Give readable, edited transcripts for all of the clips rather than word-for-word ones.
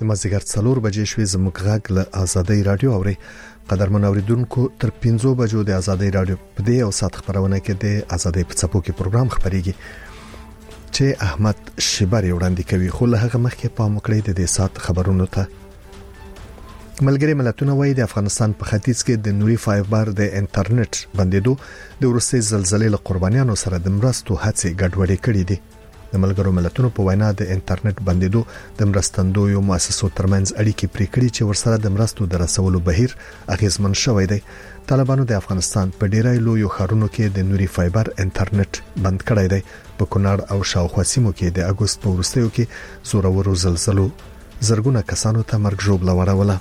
د مازیګر 4 بجې شوې زموږ غږ له آزادۍ رادیو اوري. قدرمن اوریدونکو تر 5 بجو د آزادۍ رادیو په دې او سات خبرونه کې د آزادۍ په څپو کې پروګرام خبريږي چې احمد شبری وړاندې کوي. خو له هغه مخکې په مکړې د دې سات خبرونو ته ملګری ملتونه وایي د افغانستان په ختیځ کې د نوري فایبر د انټرنیټ بندیدو د وروستي زلزلې له قربانیانو سره د مرستو هڅې ګډوډې کړې دي. د ملګرو ملتونو په وینا د انټرنیټ بندیدو د مرستندویو مؤسسو ترمنځ اړیکې پرې کړې چې ورسره د مرستو د رسولو بهیر اغیزمن شوی دی. طالبانو د افغانستان په ډیری لویو ښارونو کې د نوري فایبر انټرنیټ بند کړی دی. په کونړ او شاوخوا سیمو کې د اګوست په وروستیو کې زورورو زلزلو زرګونه کسانو ته مرګ ژوبله وروړه.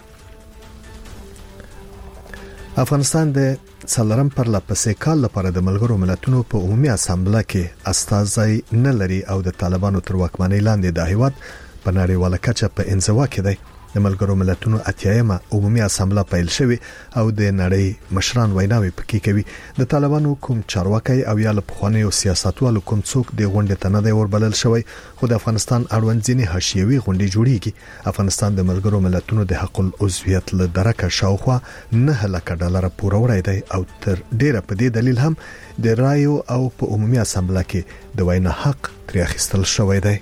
افغانستان د څلورم پر لپسې کال لپاره د ملګرو ملتونو په عمومي اسامبله کې استازي نه لري او د طالبانو تر واکمنۍ لاندې د هیواد په نړیواله کچه په انزوا کې دی. د ملګرو ملتونو اتیایمه عمومي اسامبله پیل شوې او د نړۍ مشران ویناوي پکې کوي. د طالبانو کوم چارواکي او یا له پخوانیو سیاستوالو کوم څوک د غونډې ته نه دی وربلل شوی، خو د افغانستان اړوند ځینې حاشیوي غونډې جوړیږي. افغانستان د ملګرو ملتونو د حق العضویت له درکه شاوخوا $9,00,000 پوره وړی دی او تر ډیره په دې دلیل هم د رایو او په عمومي اسامبله کې د وینا حق تر اخیستل شوی دی.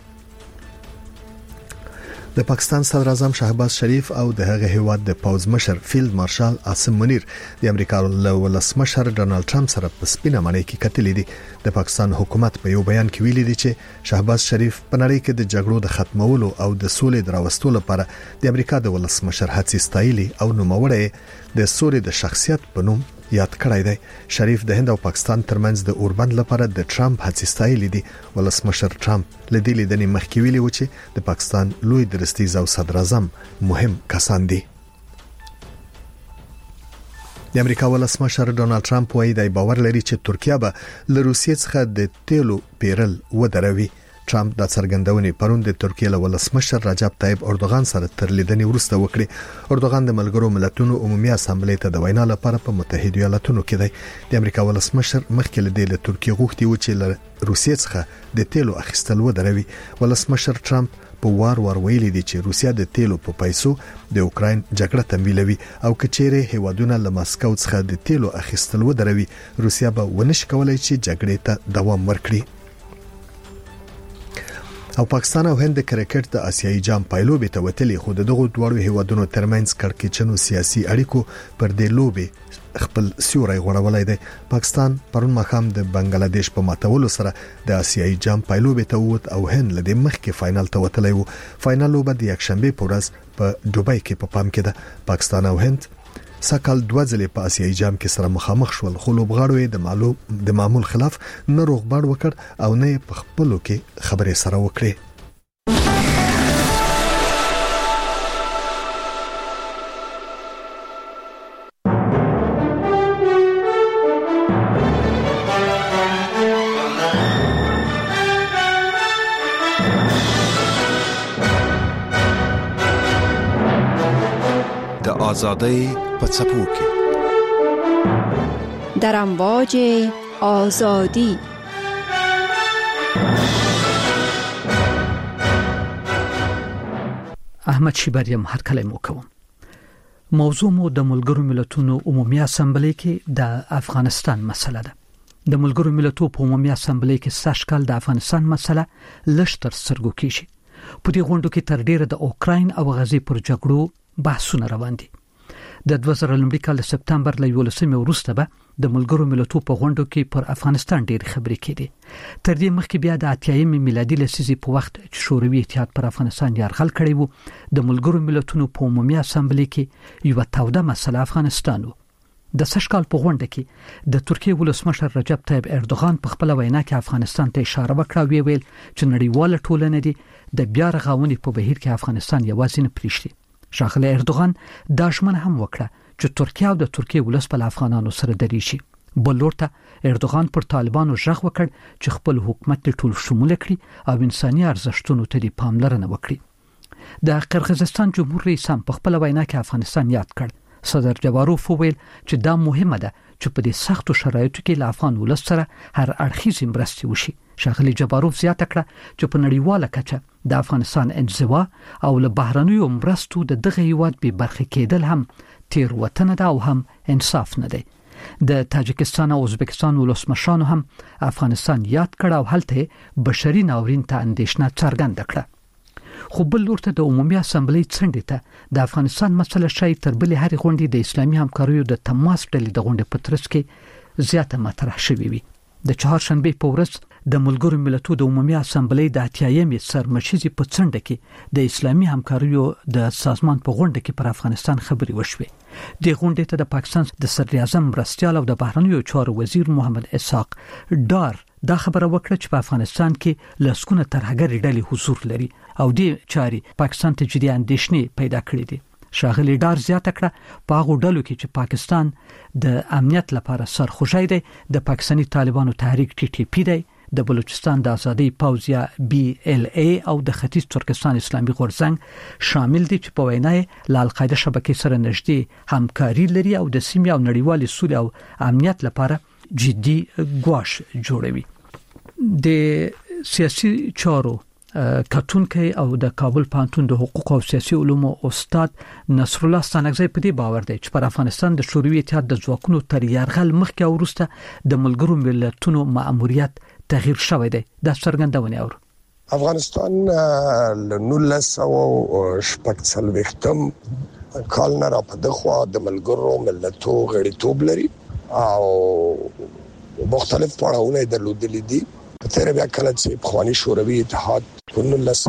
د پاکستان صدر اعظم شهباز شریف او د هغه هیواد د پوز مشر فیلډ مارشال عاصم منیر د امریکا له ولسمشر ډونالد ټرمپ سره په سپینه معنی کې کتلې دي. د پاکستان حکومت په یو بیان کې ویلي دی چې شهباز شریف په نړۍ کې د جګړو د ختمولو او د سولې دراوستو لپاره د امریکا د ولسمشر هڅې ستایلي او نوموړی د سولې د شخصیت په نوم یاد کړی دی. شریف د هند او پاکستان ترمنځ د اوربند لپاره د ټرمپ هڅې ستایلې دي. ولسمشر ټرمپ لدې لیدنې مخکې ویلي و چې د پاکستان لوی درستیز او صدر اعظم مهم کسان دي. د امریکا ولسمشر ډونالد ټرمپ وایي د باور لري چې ترکیه به له روسیې څخه د تیلو پیرل ودروي. ټرمپ د څرګندونې پرون د ترکیه له ولسمشر رجب طیب اردوغان سره تر لیدنې وروسته وکړي. اردوغان د ملګرو ملتونو عمومي اسامبلې ته د وینا لپاره په متحده ایالاتونو کې دی. د امریکا ولسمشر مخکې له ترکیه غوښتي و چې له روسیې څخه د تیلو اخیستل ودروي. ولسمشر ټرمپ په وار ویلي دی چې روسیا د تیلو په پیسو د اوکراین جګړه تمویلوي او کچېره هیوادونه له ماسکو څخه د تیلو اخیستل ودروي، روسیا به ونشي کولای چې جګړې ته دوام ورکړي. او پاکستان او هند د کرکټ د آسیایي جام پایلوبې ته وتلي، خو دغه دوه هیوادونو ترمنځ کړکېچنو سیاسي اړیکو پر دې لوبې خپل سیوري غوړولای دی. پاکستان پرون مخام د بنگلاديش په ماتولو سره د آسیایي جام پایلوبې ته ووت او هند له دې مخکې فائنل ته وتلی وو. فائنل لوبه د یکشنبه په ورځ په دوبۍ کې په پام کې ده. پاکستان او هند سکهال دوه ځلې په آسیایي جام کې سره مخامخ شول، خو لوبغاړو د معمول خلاف نه روغبړ وکړ او نه په خپلو کې خبرې سره وکړي. د آزادۍ په څپو کې در امواج آزادی. احمد شبریم هر کله مو کوم. موضوع مو د ملګرو ملتونو عمومي اسامبلې کې د افغانستان مسله ده. د ملګرو ملتونو په عمومي اسامبلې کې سږکال د افغانستان مسله لښتر سرګو کیږي. په دې غونډو کې تر ډیره د اوکراین او غزې پر جګړو بحثونه روان دي. د 2000 کال سپتمبر له 11 وروسته به د ملګرو ملتونو په غونډو کې پر افغانستان ډېر خبرې کېدې. تر دې مخکې بیا د 80 میلادي لسیزې په وخت چې شوروي اتحاد پر افغانستان یرغل کړی وو، د ملګرو ملتونو په عمومي اسامبلې کې یو توده مسله افغانستان وو. د سږکال په غونډه کې د ترکیه ولسمشر رجب طیب اردوغان په خپل وینا کې افغانستان ته اشاره وکړه او ویل چې نړیواله ټولنه دي د بیا رغونې په بهیر کې افغانستان یوازې نه پریږدي. ښاغلی اردوغان دا ژمنه هم وکړه چې ترکیه او د ترکیه ولس په افغانانو سره درېږي. بل لور ته اردوغان پر طالبانو ژغ وکړ چې خپل حکومت ټول شمول کړي او انساني ارزښتونو ته پاملرنه وکړي. د قرغیزستان جمهور رئیس هم په خپل وینا کې افغانستان یاد کړ. صدر جواروف وویل چې دا مهمه ده چې په دې سختو شرایطو کې له افغان ولس سره هر اړخیزې مرستې وشي ښاغلي جباروف زیاته کړه چې په نړیواله کچه د افغانستان انزوا او له بهرنیو مرستو د دغه هیواد به برخه کېدل هم تیروتنه ده او هم انصاف نه دی. د تاجکستان او ازبکستان ولسمشرانو هم افغانستان یاد کړ او هلته بشري ناورین ته اندېښنه څرګنده کړه. خو بل لورته د عمومي اسامبلې څنډې ته د افغانستان مسله شای تر بلې هرې غونډې د اسلامي همکاریو د تماس ډلې د غونډې په ترڅ کې زیاته مطرح شوې وي. د چهارشنبه په ورځ د ملګرو ملتونو د عمومي اسامبلې د 80مې سرمشيزي په څنډه کې د اسلامي همکاریو د سازمان په غونډه کې پر افغانستان خبري وشوه. د غونډې ته د پاکستان د صدر اعظم مرستيال او د بهرنیو چارو وزیر محمد اسحاق ډار دا خبره وکړه چې په افغانستان کې لسکونه ترهګر ډلې حضور لري او د چاري پاکستان ته جدي اندېښنې پیدا کړې دي. ښاغلي ډار زیاته کړه په هغه ډلو کې چې پاکستان د امنیت لپاره سرخوشی دی د پاکستاني طالبانو تحریک TTP دی، د بلوچستان د آزادۍ پوځ یا BLA او د ختیځ ترکستان اسلامي غورځنګ شامل دي چې په وینا له القاعده شبکې سره نږدې همکاري لري او د سیمې او نړیوال سولې او امنیت لپاره جدي ګواښ جوړوي. د سیاسي چارو کتونکي او د کابل پانتون د حقوق او سیاسي علومو استاد نصر الله ستانکزی په دې باور دی چې پر افغانستان د شوروي اتحاد د ځواکونو تر یرغل مخکې او وروسته د ملګرو ملتونو مأموریت تغییر شوی دی. دا څرګندونه اور افغانستان له 1946 کال نه را په دغه د ملګرو ملتونو غړیتوب لري او مختلف پړاوونه درلودلي دي. تر بیا کله چې خواني شوروي اتحاد په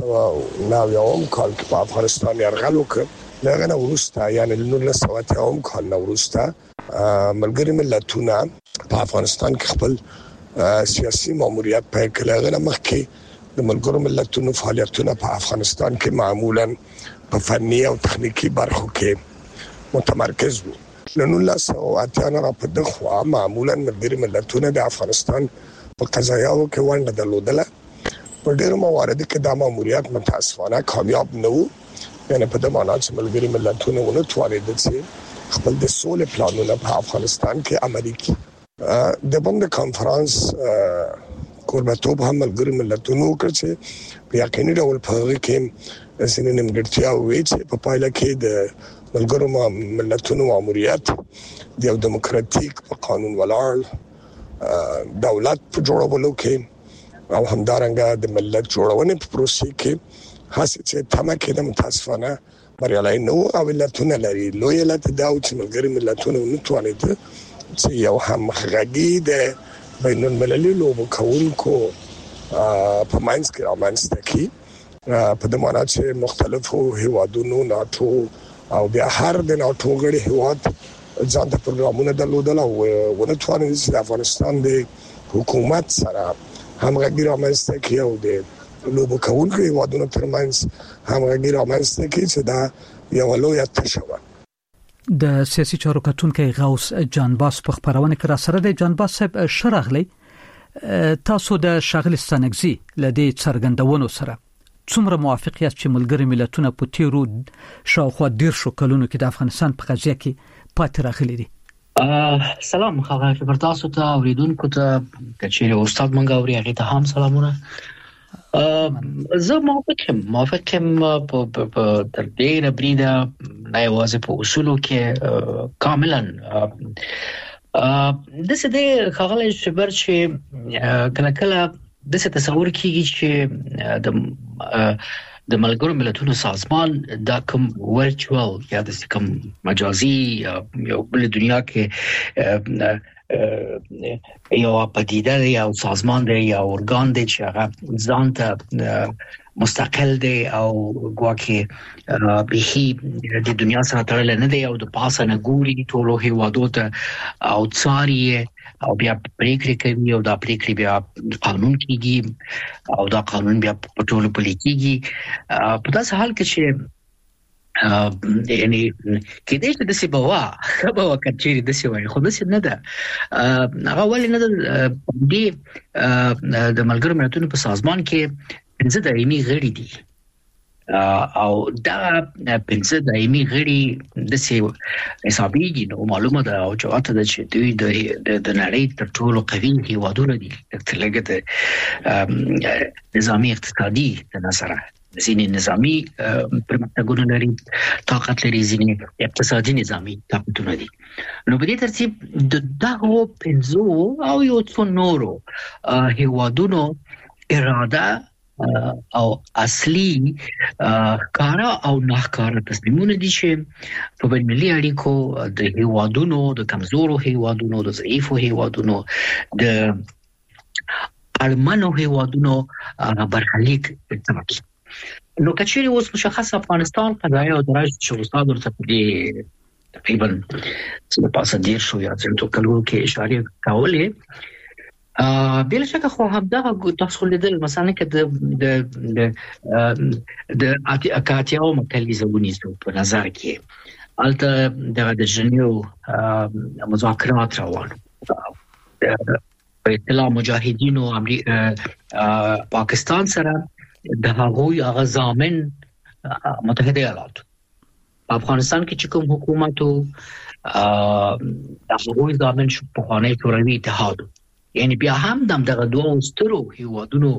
1990 کال کې په افغانستان یرغل وکړ، لږه نه وروسته یعنی 1990 کال نه وروسته ملګري ملتونه په افغانستان کې خپل سیاسي ماموریت پیل کړ. لږه مخکې د ملګرو ملتونو فعالیتونه په افغانستان کې معمولاً په فني او تخنیکی برخو کې متمرکز وو. له 1980 را په دغه معمولاً ملګري ملتونه د افغانستان په قضایاو کې ونډه درلودله. په ډېرو مواردو کې دا ماموریت متاسفانه کامیاب نه وو، یعنی په دې معنی چې ملګري ملتونه ونه توانېدل چې خپل د سولې پلانونه په افغانستان کې عملي کړي. د بند کانفرنس کوربتوب هم ملګري ملتونو وکړ چې په یقیني ډول په هغه کې ځینې نیمګړتیاوې چې په پایله کې د ملګرو ملتونو ماموریت د یو دیموکراتیک په قانون ولاړ دولت په جوړولو کې او همدارنګه د ملت جوړونې په پروسې کې هڅه چې تمه کېده متاسفانه بریالي نه وو او علتونه لري. لوی علت دا و چې ملګري ملتونه نه توانېدل چې یو همغږي د بین المللي لوبو کوونکو په منځ کې رامنځته کړي. په دې معنی چې مختلفو هیوادونو ناتو او بیا هر د ناتو غړي هیواد ځان د پروګرامونو درلودل او ونه توانېدل چې د افغانستان د حکومت سره همغږي رامنځته کړي او د لوبو کوونکو هیوادونو ترمنځ همغږي رامنځته کړي چې دا یو لوی تشه وه. د سیاسي چارو کتونکي غوث جانباس په خبرونه کې را سره د جانباس صاحب شرغلی تاسو د شاغل ستانکزی لدی څرګندونو سره څومره موافقیت چې ملګري ملتونه په تیرو شاوخوا 10 کلونو کې د افغانستان په قضیه کې پاتې راغلي دي؟ سلام خبر تاسو ته اوریدونکو ته کچېره استاد منګاوري هغه ته هم سلامونه. زه موافق هم په تر ډیره بریده نه یوازې په اصولو کې کاملا د څه د خغل شبر چې کله کله د څه تصور کیږي چې د ملګرو ملتونو سازمان دا کوم ورچوال یا د کوم مجازي یو بل دنیا کې یو پدیده یا سازمان دی یا ارګان دی چې هغه ځان ته مستقل دی او ګواکې به د دنیا سره تړل نه دی او د پاسه نه ګوري ټولو هیوادو ته او څاري او بیا پریکړې کوي او دا پریکړې بیا قانون کیږي او دا قانون بیا په ټولو پلي کیږي. په داسې حال کې چې یعنی کېدای شي د سی بوا خبره کچېری د سی وای خو د سی نه ده هغه ولې نه ده د ملګرو ملتونو په سازمان کې پنځه دایمي غړي دي او دا پنځه دایمي غړي د سی حسابيږي نو معلومه ده او جواته ده چې دوی د نړۍ تر ټولو قوي هیوادونه دي لکه د نظامي اقتصادي د نظره ځینې نظامي پرمختګونه لري طاقت لري ځینې اقتصادي نظامي طاقتونه دي نو په دې ترتیب د دغه پنځو او یو څو نورو هیوادونو اراده او اصلي کارا او ناکارا تصمیمونه دي چې په بین‌المللي اړیکو د هیوادونو د کمزورو هیوادونو د ضعیفو هیوادونو د اړمنو هیوادونو برخلیک ټاکي نو کچېري اوس مشخص افغانستان قضايا او درجه چې استاد ورته په تقریبا څه پاسه دیر شو یا څه کلو کې اشاره کولې بل شکه خو همدغه تاسو لیدل مثلا کې د اکاتیاو مکالمه په نظر کې البته د جنیو مذاکرات روان په اطلاع مجاهدینو پاکستان سره د هغوی غزامن متحده ایالات افغانستان کې چې کوم حکومت د هغوی ضامن شو په خوانی شوروي اتحاد یعنی بیا هم دغه دوه سترو هیوادونو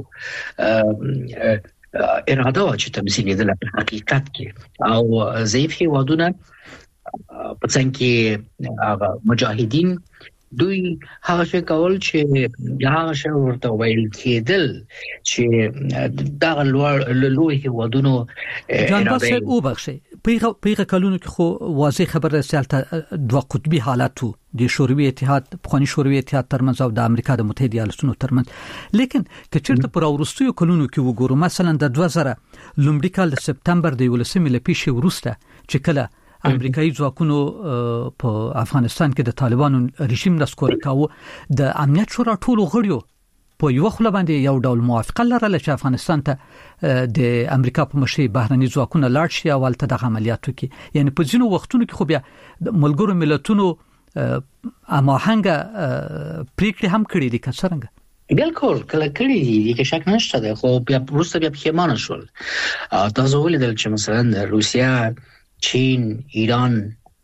اراده و چې تمثيل دي په حقیقت کې او ضعیف هیوادونه په څنګه کې مجاهدین دوی هغه څه کول چې هغه څه ورته ویل کېدل چې دا لوی هیوادونو جانباس او بخشي پیغه کلونو کې خو واضح خبره سالته دوه قطبي حالاتو د شوروي اتحاد بخونی شوروي اتحاد ترمنځ او د امریکا د متحده ایالاتونو ترمنځ لیکن کچرته پر اورستیو کلونو کې وګورو مثلا د 2000 لومړي کال د سپتمبر د 11 لپیشه ورسته چې کله امریکایي ځواکونو په افغانستان کې د طالبانو رژیم نسکور کاوه د امنیت شورا ټولو غړیو په یو خله باندې یو ډول موافقه لرله چې افغانستان ته د امریکا په مشرۍ بهرني ځواکونه لاړ شي او ولته د عملیاتو کې یعنی په ځینو وختونو کې خو بیا د ملګرو ملتونو اماهنګ پریکړې هم کړې دي کڅرنګ بالکل کله کړی دي کې شک نشته ده خو بیا روسیا بیا پښیمانه شول تاسو ولیدل چې مثلا روسیا چین ایران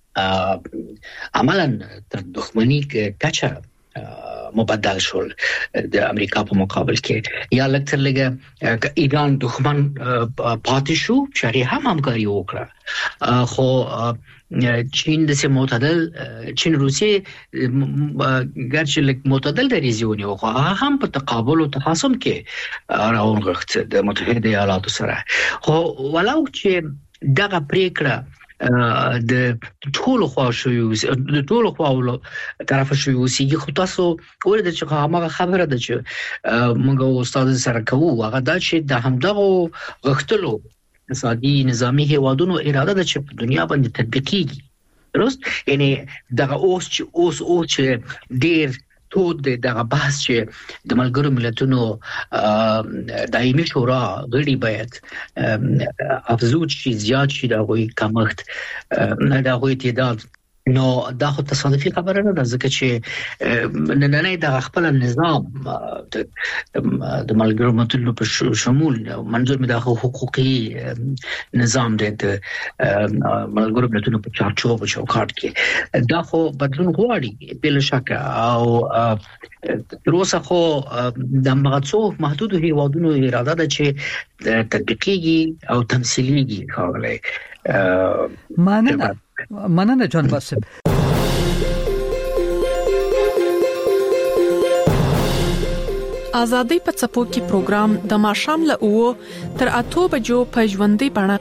عملاً تر دښمنی کچه مبدل شول د امریکا په مقابل کې یا لکه لګه ایران دښمن پاتې شو چې هم همکاري وکړه خو چین د سه معتدل چین روسیه ګرځي لک معتدل دریزونه خو هم په تقابل او تخاصم کې راوغخت د متحده ایالاتو سره خو ولو چې دغه پریکړه د ټولو خواو طرف شوی وسیږي خو تاسو ورته چې هغه خبره ده چې موږ استاد سره کوو هغه دا چې د همدغه غختلو اقتصادي نظامی هیوادونو اراده ده چې په دنیا باندې تطبیق کیږي درست یعنی دغه اوس چې ډیر ټول دغه بحث چې د ملګرو ملتونو دایمي شورا غړي باید افزود شي زیات شي د غوي کمښت د غوي تعداد نو دا خو تصادفي خبره نه ده ځکه چې نن د خپل نظام د ملګرو ملتونو په شمول منظور مې د حقوقي نظام د ملګرو ملتونو په چارچوب او چوکاټ کې دا خو بدلون غواړي بل شک او دروسه خو د مغڅو محدود هیوادونو اراده ده چې تطبیقي او تمثيلي خاغله مننه جان باسم آزادۍ په څپو کې پروګرام د ماشام له 9 تر 8 بجو په ژوندۍ بڼه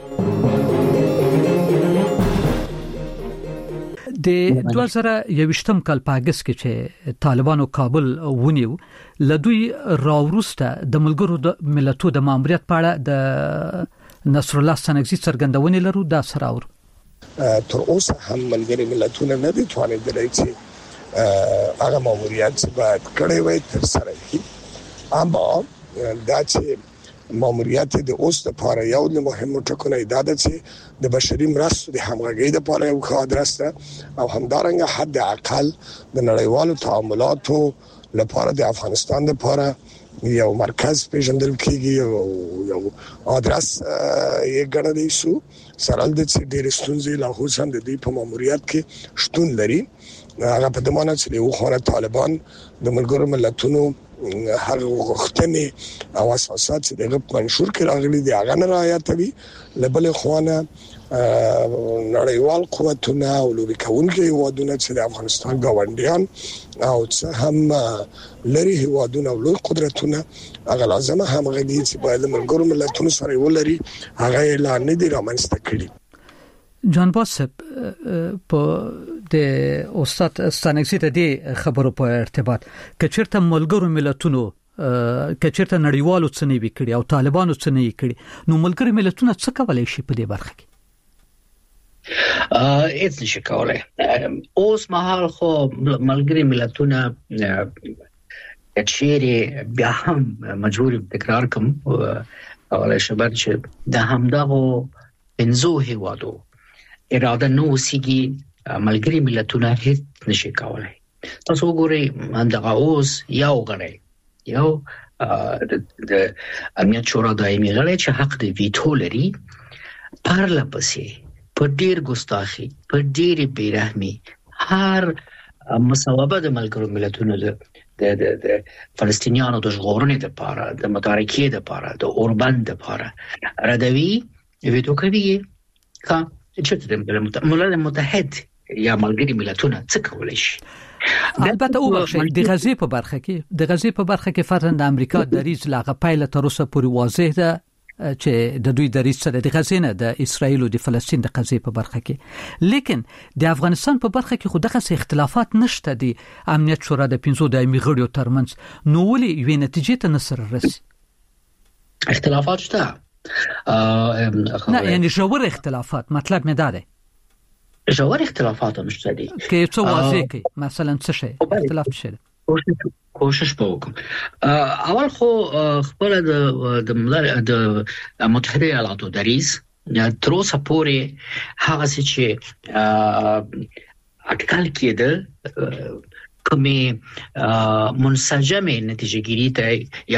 د 2021م کال په اگست کې چې طالبانو کابل ونیو لدوی راوروسته د ملګرو ملتونو د ماموریت په اړه د نصر الله سنگزي څرګندونې لرو دا سراور تر اوسه هم ملګری ملتونه نه دي توانیدلی چې هغه ماموریت چې باید کړی وي تر سره شي اما دا چې ماموریت د اوس لپاره یو له مهمو ټکو دا ده چې د بشري مرستو د همغږۍ لپاره یو ښه ادرس ده او همدارنګه حد اقل د نړیوالو تعاملاتو لپاره د افغانستان لپاره یو مرکز پیژندل کیږي یو ادرس یې ګڼل شو سره د ډېر ستونزې لا هم د دې په ماموریت کې شتون لري هغه په دمانه چې یو خانه طالبان د ملګرو ملتونو هر وختنه او اساسات چې دغه منشور کې راغلي دي هغه نه رعایتوي لبل خوانه نړیوال قوتونه او لوبي کوونکي هیوادونه چې د افغانستان ګاونډیان او څه هم لري هیوادونه او لوی قدرتونه هغه لازمه همغږي چې باید ملګرو ملتونو سره ولري هغه اعلان نه دی رامنځته کړی. جان باسب په د استاد ستانکسي ته دی خبرو په ارتباط کچرته ملګرو ملتونو کچرته نړیوالو څه نه وکړي او طالبانو څه نه کړي نو ملګرو ملتونو څه کولای شي په دې برخه کې؟ هیڅ نشي کولای. اوس مهال خو ملګري ملتونه چیرې بیا هم مجبور تکرار کوم اولای شبر چې د همدغه انزو هیوادو اراده نو سیږي ملګري ملتونه هیڅ نشي کولای. تاسو وګورئ همدغه اوس یو غړی یو د امنیت شورا دایمي غړی چې حق د ویټو لري پارلپسې په ډیر ګستاخی په ډیر بیرحمي هر مصوبه د ملګرو ملتونو د فلسطینیانو د ژغورنې لپاره د متارکې لپاره د اوربند لپاره ردوی ویټو کوي کا چې د ملل متحد یا ملګري ملتونه څه کولای شي. البته او د غزې په برخه کې فرضاً د امریکا دریځ لاغه پایله تر اوسه پورې واضح ده چې د دوی دریځ سره د غزې نه د اسرایل او د فلسطین د قضیې په برخه کې لیکن د افغانستان په برخه کې خو دغه اختلافات نشته دي امنیت شورا د 15 دایمي غړیو ترمنځ نو ولې یوې نتیجې ته نصر رسي؟ اختلافات شته نه یعنی ژور اختلافات مطلب مې دا دی ژور اختلافات هم شته دي کې څه واضح کی مثلا څه شي اختلاف شي کوشش وکم. اول خو خپل د متحده ایالاتو دریځ تر اوسه پورې هغه چې اټکل کېده کومې منسجمه نتیجه ګیری ته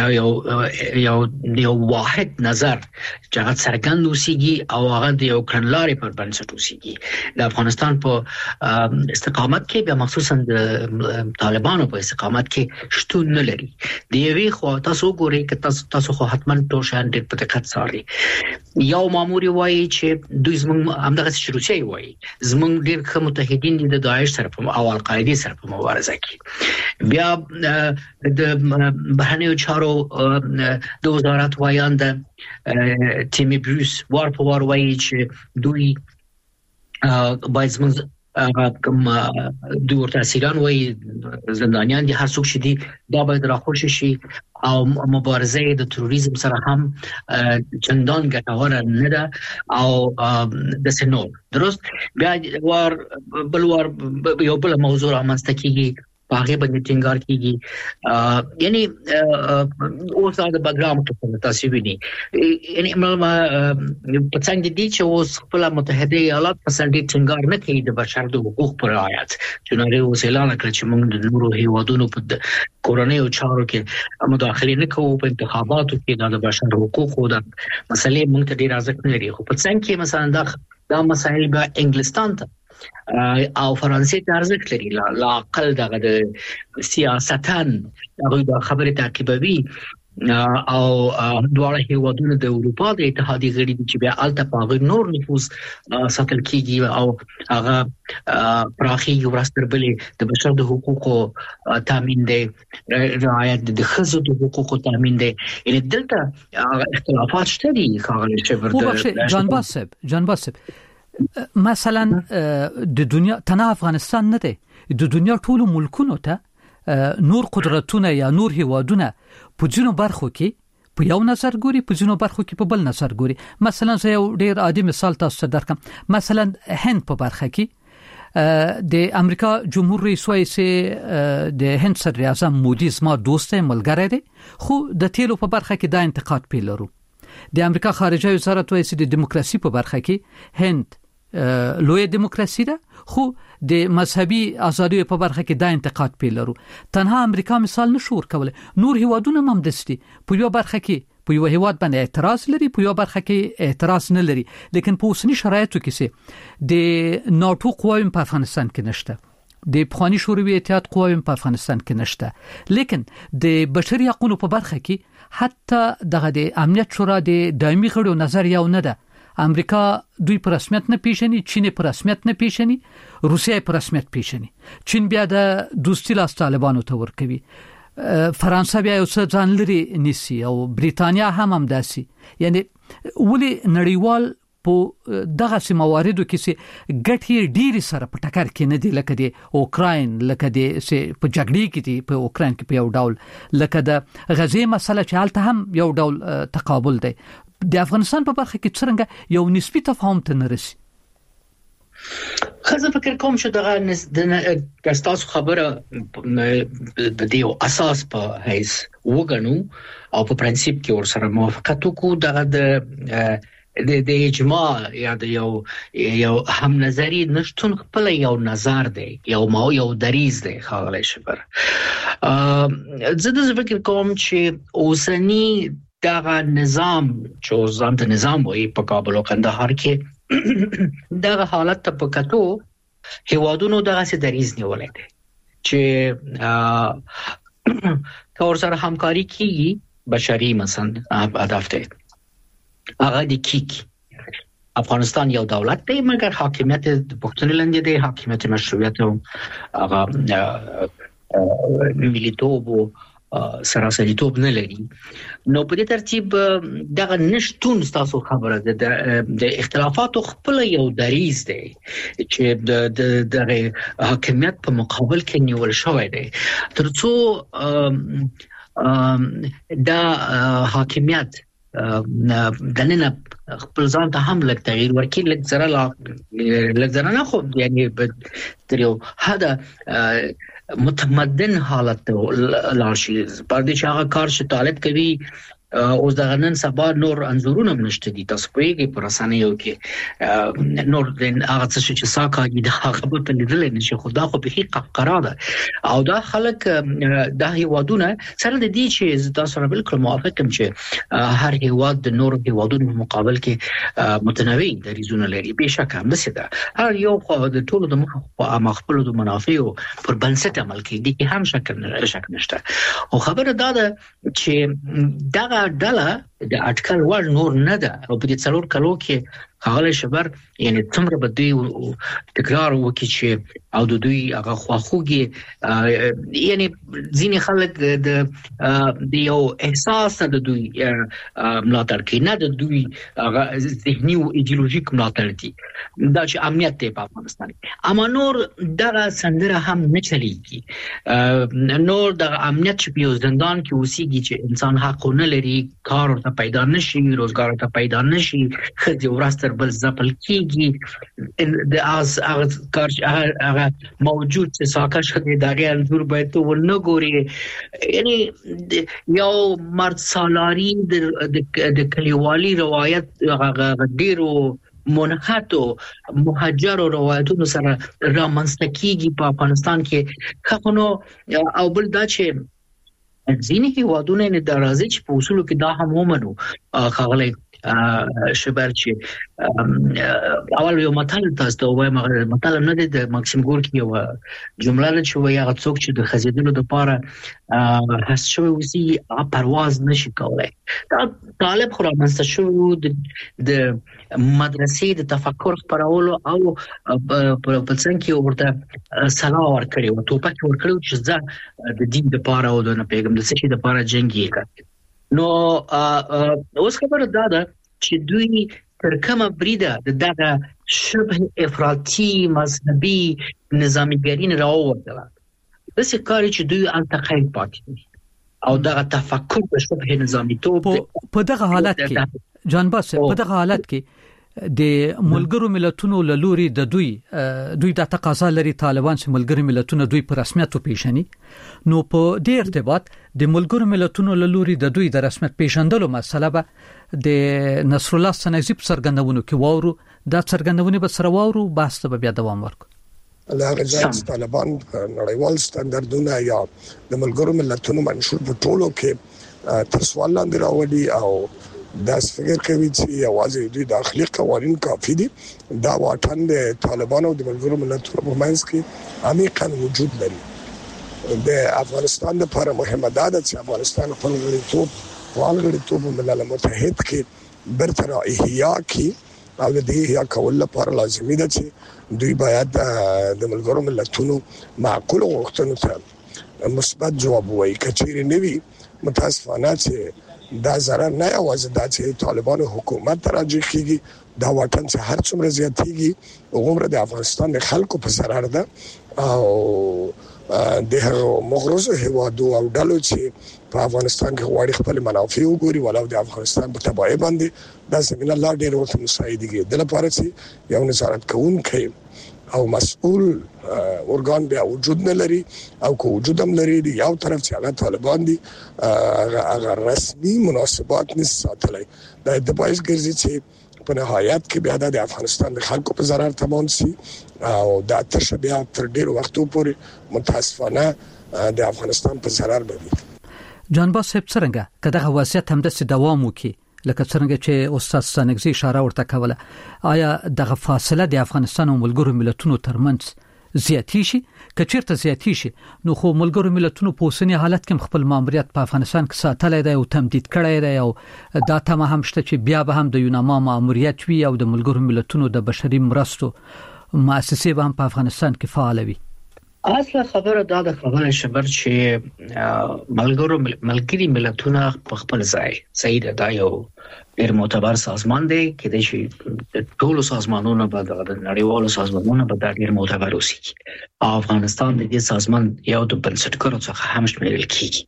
یو واحد نظر چې هغه څرګند اوسېږي او هغه د یو کړنلارې پر بنسټ اوسېږي. د افغانستان په استقامت کې بیا مخصوصا د طالبانو په استقامت کې شتون نه لري. د یوې خو تاسو ګورئ چې تاسو خو حتما توشان ډېر په دقت څارئ. یو مامور وایي چې دوی زموږ همدغه چې روسیه وایي زموږ ډېر ښه متحدین دي د داعش سره او القاعده سره په مبارزه بیا د بهرنیو چارو د وزارت وایاند تیمی بروس وار په وار وایي چې دوی باید موږ کوم دوی ورته اسیران وایي زندانیان دي هر څوک چې دي دا باید راخوش شي او مبارزه د تروریزم سره هم چندان ګټوره نه ده او د سنور درست بیا بل موضوع رامنځته کیږي هغه باندې ټینګار کیږي یعنی اوس د بیکګراوند په تاسو ویني یعنی په څنګه دي چې اوس خپل متحده ایالات په سندې ټینګار نه کوي د بشر د حقوق پر رعایت چې نړۍ اوس اعلان کړ چې موږ د نورو هیوادونو په کورنۍ او چارو کې مداخله نه کوو په انتخاباتو کې د بشر حقوق او د مسلې موږ ته ډیر ارزښت نه لري خو په څنګه کې مثلا دا مسایل به انګلستان ته او فرانسې ته ارزښت لري لا اقل دغه د سیاستن هغه د خبرې تعقیبوي او دواړه هیوادونه د اروپا د اتحادیې غړي دي چې بیا الته په نور نفوذ ساتل کیږي او هغه پراخي ورستربلې د بشر د حقوقو تامین دی رعایت د ښځو د حقوقو تامین دی یعنی دلته اختلافات شته دي خاغلی شبر جان باسب مثلا د دنیا تنه افغانستان نه دی د دنیا ټول ملکونو ته نور قدرتونه یا نور هیوادونه په ځینو برخو کې په یو نظر ګوري په ځینو برخو کې په بل نظر ګوري. مثلا زه یو ډیر عادي مثال تاسو ته درکم. مثلا هند په برخه کې د امریکا جمهور رئیس وایي چې د هند صدر اعظم مودي زما دوست ملګری دی خو د تیلو په برخه کې دا انتقاد پیلرو. د امریکا خارجه وزارت وایي چې د دیموکراسي په برخه کې هند لوی دیموکراسي ده، خو د مذهبي ازادۍ په برخه کې دا انتقاد پیلرو. تنها امریکا مثال نشو ورکول، نور هیوادونه هم دستي په یو برخه کې په یو هیواد باندې اعتراض لري، په یو برخه کې اعتراض نه لري. لیکن په اوسنی شرایطو کې سه د ناتو قواوم په افغانستان کې نشته، د افغاني شوروي اتحاد قواوم په افغانستان کې نشته، لیکن د بشري حقوقو په برخه کې حتی دغه د امنیت شورا د دایمي غړو نظر یو نه ده. امریکا دوی پر رسمیت نه پیژني، چین پر رسمیت نه پیژني، روسیه پر رسمیت پیژني. چین بیا د دوستي لاس طالبانو ته ورکوي، فرانسه بیا یو څه ځان لري نیسي، او بریتانیا هم داسي. یعنی ولې نړیوال په دغه سیمواردو کې سي ګټي ډيري سره په ټکر کې نه دي، لکه د اوکراین، لکه د سي په جګړې کې دي په اوکراین کې په یو ډول، لکه د غزې مسله چې حالت هم یو ډول تقابل دی. د افغانستان په برخه کې څنګه یو نسبی تفاهم ته نرسي؟ خزه فکر کوم چې دغه کاستاسو خبره په دیو اساس په هیڅ وګڼو او په پرنسيپ کې ورسره موافقت وکړو. دغه د اجماع یا د یو هم نظری نشټون خپل یو نظر دی، یو دریز دی خاغلی شبر. زه د فکر کوم چې اوسنی دغه نظام چې ځان ته نظام وایي په کابل او کندهار کې دغه حالت ته په کتو هیوادونو دغه سي دریز نیولای دی چې کور سره همکاري کیږي بشري مثلا هدف دی. هغه د کیک افغانستان یو دولت دی، مګر حاکمیت د پښتون لاندې دی، حاکمیت مشروعیت او هغه ملیتوب او سراسریتوب نه لري. نو په دې ترتیب دغه نشټون تاسو خبره ده د اختلافاتو خپل یو دریز دی چې د حاکمیت په مقابل کې نیول شوی دی، ترڅو دا حاکمیت دننه خپل ځان ته هم لږ تغییر ورکړي، لږ زره نه، خو یعنی تر یو حده متمدن حالت لاړ شي. په دې چې هغه کار چې طالب کوي اوس دغه نن سبا نور انزورونه نشته دي. تاسو پوهیږئ په رسنیو کې نور د هغه څه چې ساکاږي د هغه په لیدل نه شي، خو دا خو به حقیقت قرار ده. او دا خلک د هیوادونه سره د دې چې تاسو سره بالکل موافق یم چې هر هیواد د نور هیوادونو مقابل کې متنوع دریزونه لري. بهشکه هم دسه ده، هر یو خو د ټولو د مخبلو د منافعو پر بنسټ عمل کوي، دي کې هم شک نشته. او خبره دا ده چې دغه ډله د اټکل وړ نور نه ده، او په دې څلور کلو کې هغه شبر یعنی څومره به دوی تکرار وکړي چې او د دوی هغه خواخوږي، یعنی ځینې خلک د یو احساس د دوی ملاتړ کوي، نه د دوی هغه ذهني او ایدئولوژیک ملاتړ دي، دا چې امنیت دی په افغانستان کې. اما نور دغه سندره هم نه چلیږي. نور دغه امنیت چې په یو زندان کې اوسېږي چې انسان حق نه لري، کار ورته پیدا نشي، روزګار ورته پیدا نشي، خځې ورځ تر بل ځپل کېږي، د کار هغه موجود چې ساکه شوی دغه انځور باید ته ونه ګوري. یعنی یو مرد سالاري د کلیوالي روایت هغه ډیرو منحتو مهاجر روایتونو سره رامنځته کېږي په افغانستان کې. خو او بل دا چې ځینې هیوادونه نه درازي چې په اصولو کې دا هم ومنو خغلی شبر چې اول یو متل تاسو ته وایم، متل نه دی، د ماکسیم ګورکي یو جمله ده چې وایي هغه څوک چې د خزیدلو لپاره هڅه شوی وسی پرواز نشي کولای. دا طالب خو رامنځته شو د مدرسې د تفکر خپرولو او په څنګه کې ورته سلا ورکړي او ټوپک ورکړي چې زه د دین لپاره او د پیغمبر د څه لپاره جنگي کوي. نو اوس خبره دا ده چې دوی تر کومه بریده دغه شبه افراطي مذهبي نظامیګرین راووتل، داسې کاری چې دوی التقای پاتې او دغه تفکر په شبه نظامیتوب په دغه حالت کې جان باس په دغه حالت کې د ملګرو ملتونو له لوري د دوی د تقاضا لري طالبان چې ملګرو ملتونو دوی په رسمیت پیژني. نو په دې ارتباط د ملګرو ملتونو له لوري د دوی د رسمیت پیژندلو مسله به د نصر الله سنگزی په څرګندونو کې وورو. دا څرګندونه به سره وورو بحث ته بیا دوام ورکړو. لاغه طالبان نړیوال ستاندردونه یا د ملګرو ملتونو منشور په ټولو کې تر سوال لاندې راوړي او دا فکر کوي چې یوازې دوی داخلي قوانين کافي دي. دا واټن د طالبانو د ملګرو ملتونو په منځ کې عمیقاً وجود لري. د افغانستان لپاره مهمه ده چې افغانستان خپل غړیتوب ملل متحد کې برتر احیا کی او د احیا کول لپاره لازمي ده چې دوی باید د ملګرو ملتونو معقول غوښتنو ته مثبت جواب وایي. کچېرې نوي متاسفانه چې دا ضرر نه یوازې دا چې طالبانو حکومت راځي کیږي، دا واټن چې هر څومره زیاتېږي عمر د افغانستان د خلکو په ضرر ده او د مغروزو هیوادو او ډلو چې په افغانستان کې غواړي خپل منافع وګوري ولو د افغانستان په تبعیه باندې دا زمينه لا ډېر ورته مساعدېږي. د لپاره چې یو نظارت کوونکی او مسؤل ارګان بیا وجود نه لري او کو وجود هم لري دی یو طرف چې هغه طالبان دي هغه رسمي مناسبات نه ساتلای. دا د باعث ګرځي چې په نهایت کې بیا د افغانستان د خلکو په ضرر تمام شي او دا تشبیه تر ډیر وختو پورې متاسفانه د افغانستان په ضرر باندې. جانباز صاحب څنګه کداغه وضعیت هم د دوام وکي لکه څنګه چې استاد سنگزی اشاره ورته کوله، آیا دغه فاصله د افغانستان او ملګرو ملتونو ترمنځ زیاتی شي؟ کچیرته زیاتی شي نو خو ملګرو ملتونو په اوسنی حالت کې خپل ماموریت په افغانستان کې ساتلای دی او تمدید کړی دی او دا تمه هم شته چې بیا به هم د یوناما ماموریت وي او د ملګرو ملتونو د بشري مرستو مؤسسې به هم په افغانستان کې فعال وي. اصله خبره دا د خبره شبر چې ملګری ملتونه په خپل ځای صحیح ده. دا یو ډېر معتبر سازمان دی کې د شي ټولو سازمانونو په د نړیوالو سازمانونو په ډېر معتبر اوسي. افغانستان د دې سازمان یو د بنسټګرو څخه هم شمیرل کیږي.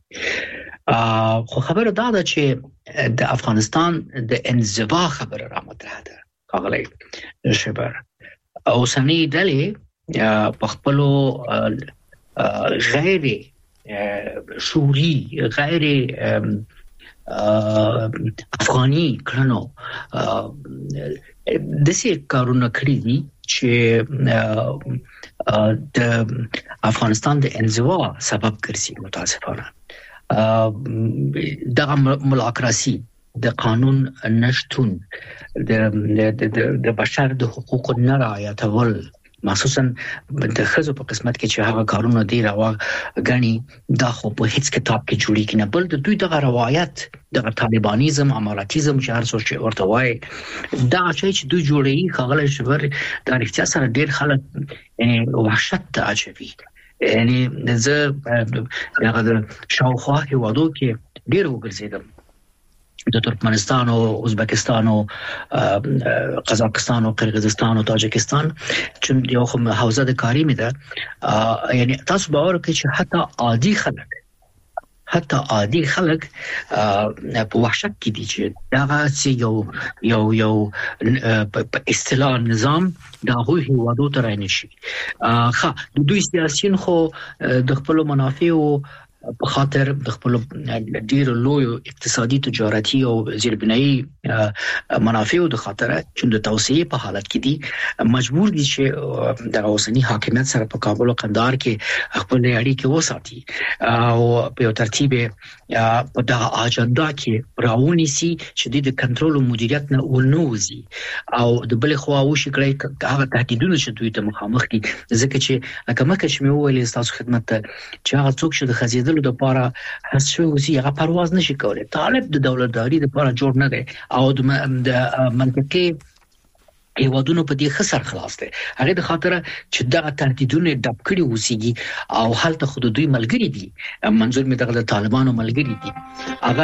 خو خبره دا ده چې د افغانستان د انزوا خبره را مطرح ده کاغلی شبر او سنی ډلې په خپلو غیر شوري غیر افغاني کړنو داسې کارونه کړی دي چې د افغانستان د انزوا سبب ګرځي. متاسفانه دغه ملاکراسي د قانون نشټون د بشر د حقوقو نه رعایتول مخصوصا د خزو په قسمت کې چې هغه کارونه دی راو غني دا خو په هیڅ کتاب کې جوړی کنه بل د دوی دغه روایت د طالبانیزم اماراتیزم چې هر څه ورته وای دا چې دوی جوړی خغل شبر د اړتیا سره ډیر خلک وحشت ته اچوي. یعنی زه هغه شاوخوا کې وادو کې ډیر وګرځیدم د ترکمنستان او ازبکستان او قزاقستان او قرغیزستان او تاجکستان چې یو خو حوزه د کاری می ده. یعنی تاسو باور کوئ چې حتی عادي خلک په وحشت کې دي چې دا یو په اصطلاح نظام دا هیوادو ته رانشي. د دوی سیاسيين خو د خپل منافع په خاطر د خپل ډیر لوی اقتصادي تجارتي او زیربنایي منافع د خاطر چې د توسعه په حالت کې دي مجبور دي چې د اوسنی حاکمیت سره په کابل او قندهار کې خپل اړیکې وساتي او په ترتیب په دغه اجنډا کې راونی سي چې د کنټرول او مدیریت نه ونوزي او د بل خوا وشي کړی هغه تهدیدونه چې دوی ته مخامخ دي. ځکه چې لکه چې مې وویل تاسو خدمت ته چې هغه څوک چې د خزیدلو د لپاره هڅه هغه پرواز نشي کولای. طالب د دولتداري لپاره جوړ نه دی او د منطقي هیوادونو په دې خسر خلاص دي. هغه د خاطر چې دغه تهدیدونه ډب کړي وسیږي او حالت خود دوی ملګری دي. منظور می دغه طالبانو ملګری دي. هغه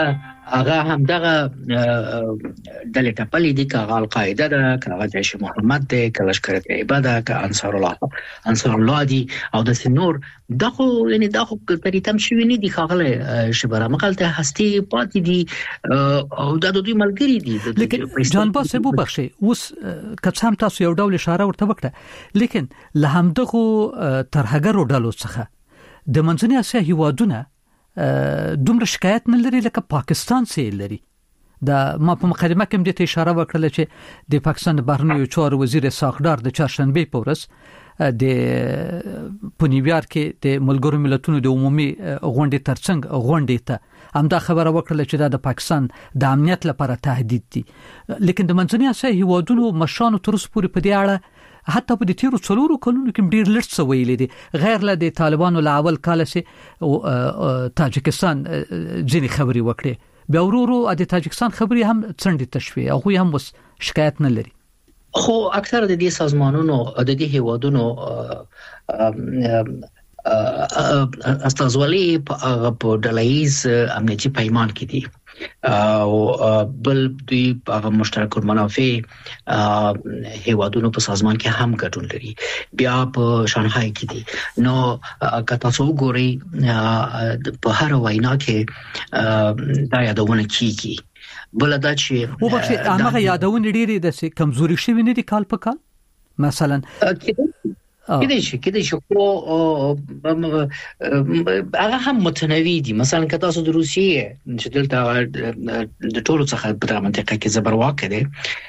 هغه هم دغه د لټپلې دي کاغه القاعده ده کاغه جيش محمد ده کله لشکره طیبه ده ک انصار الله دي او د سنور دغه یعنی دغه تریتم شوی نه دي خاغله شبره مقالته هستی پاتې دي او د دوی ملګری دي لیکن جان باسه بو بخشي اوس کڅام تاسو یو ډول اشاره ورته وکړه لیکن له همدغه ترهګرو ډلو څخه د منځنۍ اسیا هیوادونه دومره شکایت نه لري لکه پاکستان سي لري دا ما په مقدمه کې د ته اشاره وکړه چې د پاکستان بهرنیو چارو وزیر ساقدار د چهارشنبه په ورځ د پونیویار کې د ملګرو ملتونو د عمومي غونډې ترڅنګ غونډې ته همدا خبره وکړه چې د پاکستان د امنیت لپاره تهدید دي لیکن د منځنۍ اسیا هیوادونو مشانو تر اوسه پورې په دې اړه حتی په دې تیرو څلورو کلونو کې ډیر لږ څه ویلي دي غیر له د طالبانو له اول کال سي تاجکستان ځینې خبري وکړي بیا ورورو د تاجکستان خبري هم څنډه تشوي او هم وس شکایت نه لري خو اکثر د دې سازمانونو د دې هیوادونو استازولي په ډلهیز امنیتي پیمان کې دي او بل دوی په مشترک المنافع هیوادونو په سازمان کې هم ګډون لري بیا په شانګهای کې دي نو که تاسو وګورئ په هر وینا کې دا یادونه کیږي بل دا چې او بخښي هغه یادونه ډېری د کمزوري شوی نه دي کال په کال مثلا کېدای شي خو هغه هم متنوع دي مثلا که تاسو د روسیې چې دلته د ټولو څخه په منطقه کې زبرواک دي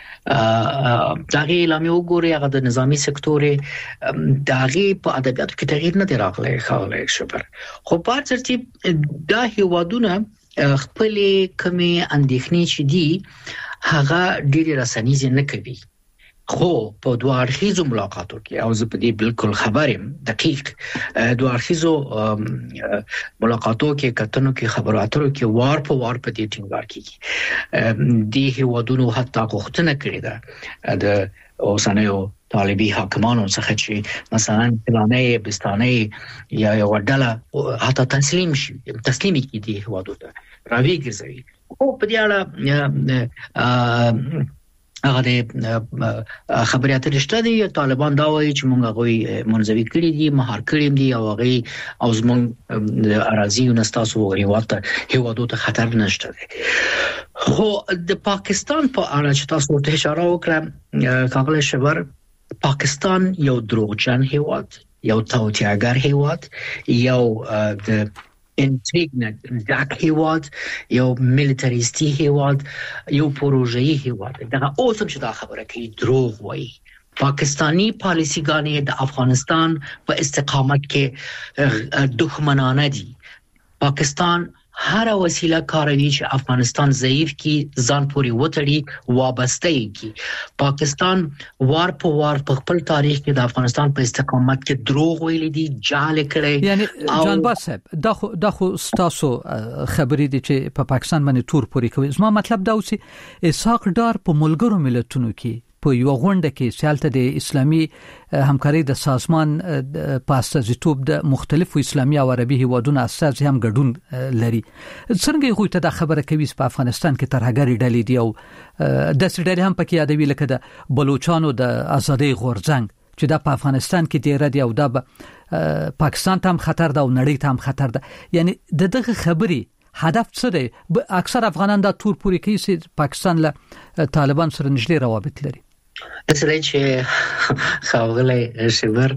داغه اعلان وګوري هغه د نظامی سکتور داغه په ادبیاتو کې تغییر نه دی راغلی خاله شبر خو په ترتیب دا هیوادونه خپل کمی اندېښنې چې دي هغه ډېری رسنیز نه کوي خو په دوه اړخیزو ملاقاتو کې او زه په دې بالکل خبرم دقیق دوه اړخیزو ملاقاتو کې کتنو کې خبرو اترو کې وار په وار په دې ټینګار کیږي د هیوادونو حتی غوښتنه کړې ده د اوسنیو طالبي حاکمانو څخه چې مثلا فلانه بستانه یا یو ډله حتی تسلیم کړي دي هیوادو ته راویږي او په دې اړه هغه د خبريات رشتہ دي طالبان دا وایي چې موږ غوي منځوي کړی دي مهار کړی دي او هغه او زمون اراضي او نستاسو هیوادو ته خطر نشته دي خو د پاکستان په اړه چې تاسو ته اشاره وکړه کاغله شبر پاکستان یو دروغجن هیواد یو توتیاګر هیواد یو د انټریګ ډاک هیواد یو میلیټریستي هیواد یو پروژه‌ای هیواد دا اوسم چې دا خبره کوي دروغ وایي پاکستانی پالیسیګانې د افغانستان په استقامت کې دښمنانه دي پاکستان هر وسیله کاروي چې افغانستان ضعیف کی ځان پوری وټړي وابسته کی پاکستان وار په وار په خپل تاریخ کې د افغانستان په استقامت کې دروغ ویل دي جعل کړي یعنی جان باسب دا خو ستاسو خبرې دي چې په پاکستان باندې تور پوری کوي زما مطلب دا اوسي اسحاق ډار په ملګرو ملتونو کې په یو غونډه کې سیالته د اسلامي همکاري د سازمان په استازیتوب د مختلفو اسلامي او عربي هیوادونو اساس هم ګډون لري څنګه یو ته دا خبره کوي په افغانستان کې ترهګری ډلې دي او د سړي هم پکې یادوي لکه د بلوچستان د ازادي غورځنګ چې دا په افغانستان کې ډیر دي او دا پاکستان ته هم خطر ده او نړۍ ته هم خطر ده یعنی دغه خبري هدف څه دی اکثر افغانان دا تور پوری کوي چې پاکستان له طالبان سره نږدې روابط لري اصله چې خاغله شبر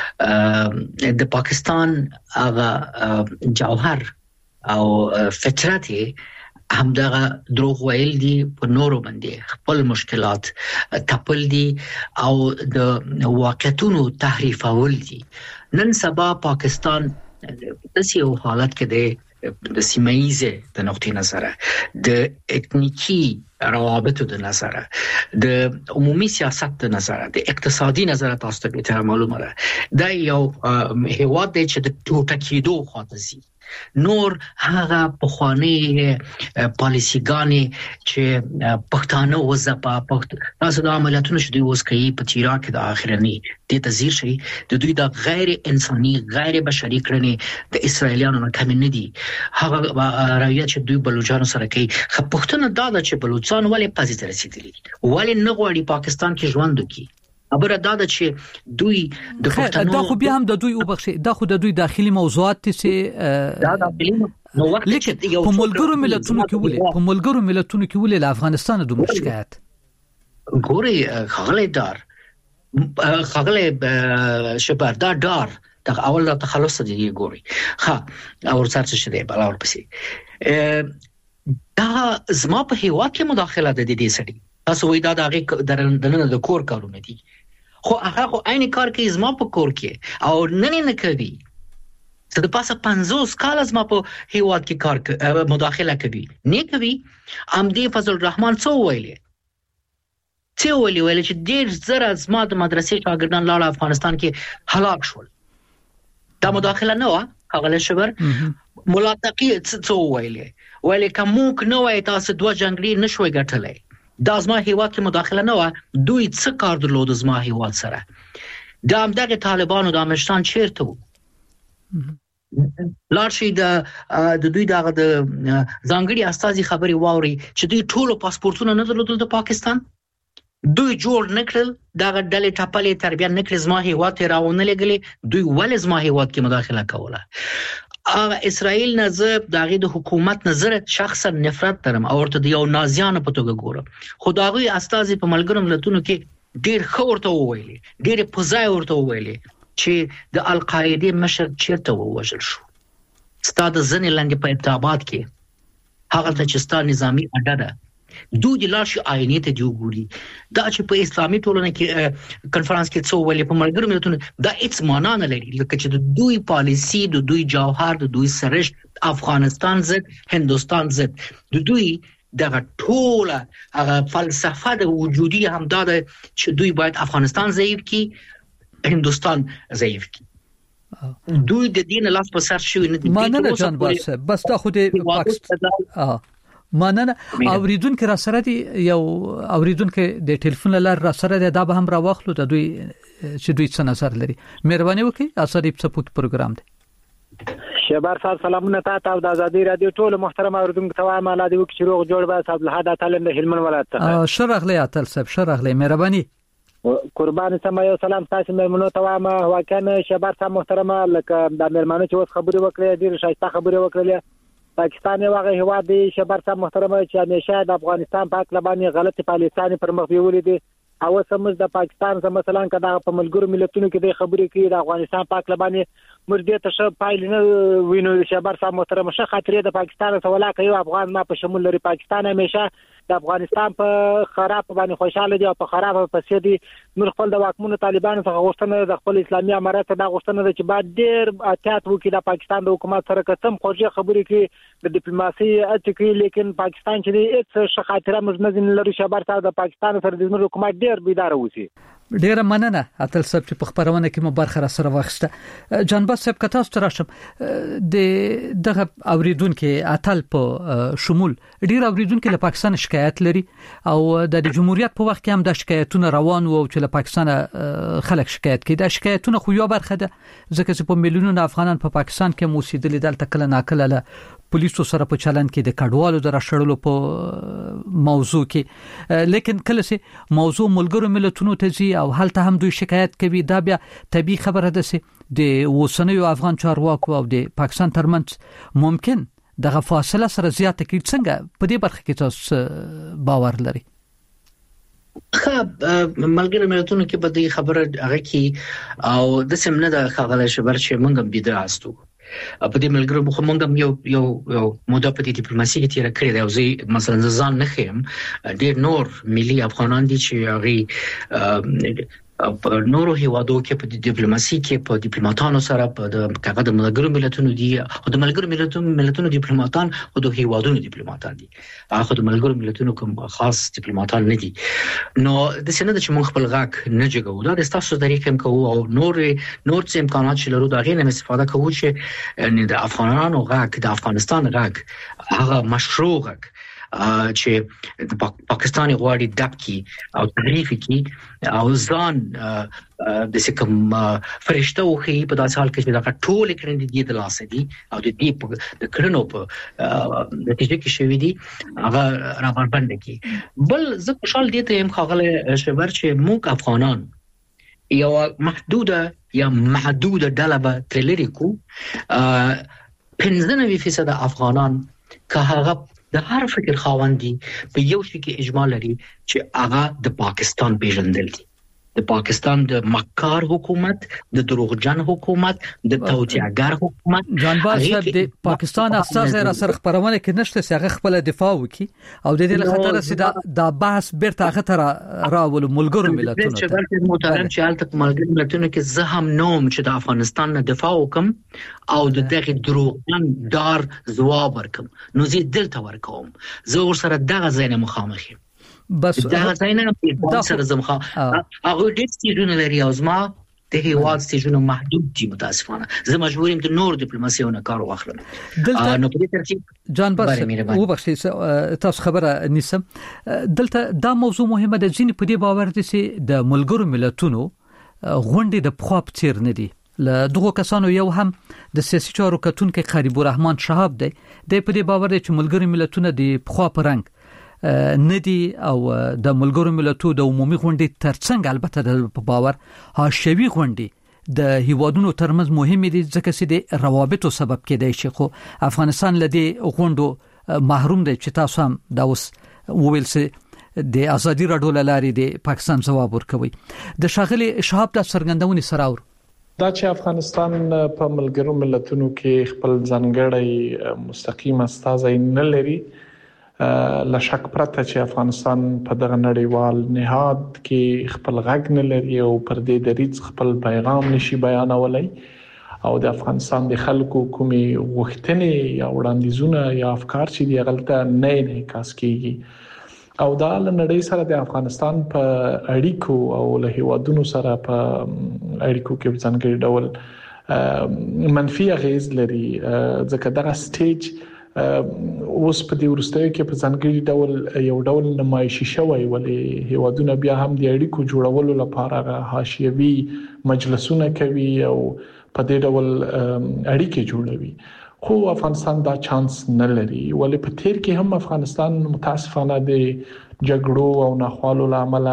د پاکستان هغه جوهر او فطرت همدغه دروغ ویل دي په نورو باندې خپل مشکلات تپل دي او د واقعیتونو تحریفول دي نن سبا پاکستان د سیو حالت کې دی د سیمایزه د نقطې نظر د اتنیکی روابطو د نظر د عمومي سیاست د نظر د اقتصادي نظر تاسو ته معلومه ده دا یو هیواد دی چې د ټوټه کېدو خاطر نور هغه پخوانی پالیسیګانی چې پښتانه وزپا تاسو د عملیاتونو شدي اوس کوي په چیرا کې د اخرنی د تزیر شي د دوی د غیر انساني غیر بشري کړنې د اسرایلیانو نه کم نه دي هغه راویه چې دوی بلوچستان سره کوي خو پښتون دا چې بلوچستان ولې پازي ته رسیدلی ولې نه غواړي پاکستان کې ژوند وکړي خبره دا ده چې دوی د پښتنو دا خو بیا هم د دوی وبخښي دا خو د دوی داخلي موضوعات چې دا داخلي نو وخت چې په ملګرو ملتونو کې ولې له افغانستان د مشکلات ګوري خغله شپردار دار د اول د تخلص دي ګوري ها او سره څه دی بل اور پسې دا زما په هیوا کې مداخله ده د دې سړي تاسو وای دا دغه د کور کارونه دي خو هغه خو عین کار کوي زما په کور کې او نه کوي څه د پاسه 50 کال زما په هیواد کې کار مداخله کوي نه کوي امدی فضل الرحمن څو ویلي چې ډیر زره زما د مدرسې شاګردان لاړ افغانستان کې هلاک شول دا مداخله نه و هغه شبر مولا تقی څو ویلي کوم نو وای تاسو دوه جنگلی نشوي ګټلای دا زما هیواد کې مداخله نه و دوی څه کار درلود زما هیواد سره دا هم دغه طالبانو د امشتان چیرته وو لارشي د دوی دغه د ځانګړي استازي خبري واوري چې دوی ټول پاسپورتونه نه درلودل د پاکستان دوی جوړ نکړل دغه ډلې ټاپلې تربیه نکړل زما هیواد ته راونه لګلې دوی ولې زما هیواد کې مداخله کوله اسرائیل نظر دغه د حکومت نظر شخصا نفرت ترم او ورته یو نازیانه په توګه ګورم خدایي استازي په ملګرو ملتونو کې ډیر خورته وویلي ډیر پوزای ورته وویلي چې د القاعده مشر چیرته ووجل شو ستاد ځنې لاندې په ابتابات کې هغه ته چې ستاد نظامی اډه ده دوی د لاشي آئینې ته دی وګوري دا چې په اسلامي ټولنه کې کنفرانس کې څو ولې په ملګرو ملتونو دا هیڅ معنا نه لري لکه چې د دوی پالیسی د دوی جوهر د دوی سرشت افغانستان ضد هندستان ضد د دوی دغه ټوله هغه فلسفه د وجودي هم دا چې دوی باید افغانستان ضعیف کړي هندستان ضعیف کړي دوی د دین لاس په سر شوی نه ماننه جان بس دا خو د پاکستان ماننه اوریدونکو را سره دی یو اوریدونکو د ټلیفون لار را سره دی دا به هم را واخلو د دوی چې دوی څه نظر لري مهرباني وکړئ اثر سپوت پروګرام دی شبار صاحب سلامونه تاسو د ازادي رادیو ټول محترم اوریدونکو ته وایم الله دې وکړي روغ جوړ به صاحب له هدا تعالی د هلمند ولایت ته شرغلی اتل صاحب شرغلی مهرباني قربان سم یو سلام تاسو مېمنو ته وایم واکنه شبار صاحب محترم لکه د مېرمنو چې اوس خبرې وکړې ډیر شایسته خبرې وکړلې پاکستان یو هغه هواد دی شبر صاحب محترم چې همیشه د افغانستان په اړه باندې غلطي پالیسيانې پر مخ بیولې دي او سمج د پاکستان زم مثلا کدا په ملګرو ملتونو کې د خبرې کوي د افغانستان په اړه باندې مرده ته ش پایل نه وینو شبر صاحب محترم شه خاطرې د پاکستان سره ولاکه یو افغان ما په شمول لري پاکستان همیشه د افغانستان په خراب باندې خوشاله دي او په خراب پسې دي نور خپل د واکمنو طالبانو څخه غوښتنه د خپل اسلامي امارات د غوښتنه ده چې بعد ډیر احتیاط وکړي د پاکستان د حکومت سره کتم خوږه خبرې کوي د ډیپلوماسي اټکی لیکن پاکستان چې هیڅ خاطره مزمزن لري شبر صاحب د پاکستان سره د حکومت ډیر بیدار اوسي ډیره مننه اتل صاحب چې په خبرونه کې مو برخه را سره واخسته جانباز صاحب کتاس تراشم د دغه اوریدونکو اتل په شمول ډیر اوریدونکو له پاکستان شکایت لري او د جمهوریت په وخت کې هم د شکایتونو روان وو چې له پاکستان خلک شکایت کوي د شکایتونو خو یو برخه ده ځکه چې په میلیونونو افغانان په پاکستان کې موسیدل دلته کله ناکله له پولیسو سره په چلن کې د کډوالو د راشړلو په موضوع کې لیکن کله چې موضوع ملګرو ملتونو ته ځي او هلته هم دوی شکایت کوي دا بیا طبيعي خبره ده چې د وسنیو افغان چارواکو او د پاکستان ترمنځ ممکن دغه فاصله سره زیاته کیږي څنګه په دې برخه کې تاسو باور لري ملګرو ملتونو کې به د خبره هغه کې او د سیمنه د خغله شبر چې موږ بيدراستو په دې ملګرو مخ موږ یو موده په دې ډیپلوماسي کې تیر کړی دی او زه مثلا ځان نه خیم ډېر نور ملي افغانان دي چې هغه په نورو هیوادو کې په ډیپلوماسي کې په ډیپلوماټانو سره په دغه د ملګرو ملتونو دي او د ملګرو ملتونو ډیپلوماټان او د هیوادونو ډیپلوماټان دي هغه د ملګرو ملتونو کوم خاص ډیپلوماټان نه دي نو د سینې د چې موږ خپل غاک نه جګو دا د تاسو طریقې کوو او نور څه امکانات چې لرو دا غي نه استفاده کوو چې د افغانانو غاک د افغانستان غاک هغه مشروع غاک چې د پاکستاني غواړي دبکی او تعریف کی او ځان د کوم فرشته وخی په داسې حال کې چې دا ټول کړي دي د لاسه دي او د دې د کړنو په نتیجه کې شوی دي هغه راوړبند کی بل زه خوشحال دي ته هم خاغله شبر چې موږ افغانان یو محدوده ډله به تلری کو 95% افغانان که هغه د هر فکر خاوندي په یو شي کې اجماع لري چې هغه د پاکستان پیژندل دي د پاکستان د مکار حکومت د دروغجن حکومت د توطئه‌ګر حکومت جانباز صاحب د پاکستان اساس را سره خبرونه کې نشته چې هغه خپل دفاع وکړي او د دې لخطر سره د بحث بیرته هغه تر راول ملګرو ملتونو ته محترم چې حالت ملګرو ملتونو کې زه هم نوم چې د افغانستان نه دفاع وکم او د دغه دروغجن دار ځواب ورکم نو زه دلته ورکوم زه ور سره دغه ځای نه مخامخ یم بس دا ځای نه په سره زمخه هغه ډېر ستیجونه لري او زما د هیواد ستیجونه محدود دي متاسفانه زه مجبور یم د نور ډیپلوماسیونه کار واخلم نو په دې ترتیب جان بس وبخښئ تاسو خبره نیسم دلته دا موضوع مهمه ده ځینې په دې باور دي چې د ملګرو ملتونو غونډې د پخوا په څیر نه دي له دغه کسانو یو هم د سیاسي چارو کتونکو قریب الرحمن شهاب دی د په دې باور دي چې ملګرو ملتونه د پخوا پرنګ ندي او د ملګرو ملتونو د عمومي غونډې ترڅنګ البته د باور حاشوي غونډې د هیوادونو ترمنځ مهمه دي ځکه چې د روابطو سبب کېدای شي خو افغانستان لدی غونډو محروم دی چې تاسو هم دا اوس وویل سي د ازادي راډیو لاري د پاکستان ځواب ورکوي د شاغلي شهاب د سرګندونې سراور دا چې افغانستان په ملګرو ملتونو کې خپل ځانګړی مستقیم استازی نه لري لا شک پرته چې افغانستان په دغه نړیوال نهاد کې خپل غږ نه لري او پر دې دریځ خپل پیغام نشي بیانولای او د افغانستان د خلکو کومي غوښتنې یا وړاندیزونه یا افکار چې دی غلطه نه انعکاس کیږي او دا لنړی سره د افغانستان په اړیکو او له هیوادونو سره په اړیکو کې ځانګړي ډول منفي اغیز لري ځکه دغه سټیج اوس په دې ورستیو کې په ځانګړي ډول یو ډول نمایشي شوی ولې هیوادونه بیا هم د اړیکو جوړولو لپاره حاشیوي مجلسونه کوي او په دې ډول اړیکې جوړوي خو افغانستان دا چانس نه لري ولې په تیر کې هم افغانستان متاسفانه د جګړو او ناخوالو لامل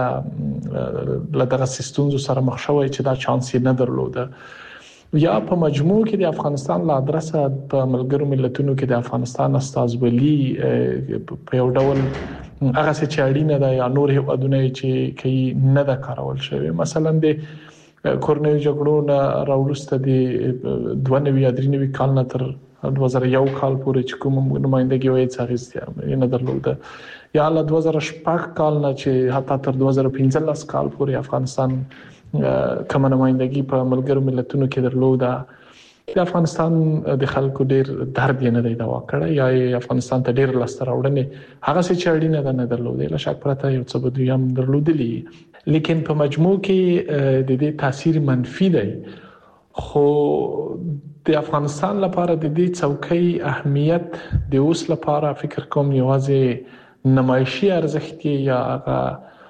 لدغه سیستم سره مخ شوی چې دا چانس یې نه درلوده یا په مجموع کې د افغانستان لا ادرسه په ملګرو ملتونو کې د افغانستان استازولي په یو ډول هغه څه چې اړینه ده یا نور هیوادونه چې کوي نه ده کارول شوی مثلا د کورنۍ جګړو نه راوړسته د 2093 کال نه تر 2001 کال پورې چې کوم نمائندګي وایي څنګه نه درلوده یا له 2006 کال نه چې حتی تر 2015 کال پورې افغانستان کوم نمائندګي په ملګرو ملتونو کې درلوده د افغانستان د خلکو ډیر درد نه دی دا وکړه یا افغانستان ته ډیر لاسته راوړنې هغه څه چې اړینه ده نه درلوده له شک پرته یو څه بدوی هم درلودلی لیکن په مجموع کې د دې تاثیر منفي دی خو د افغانستان لپاره د دې څوکۍ اهمیت د اوس لپاره فکر کوم یوازې نمایشي ارزښت یا هغه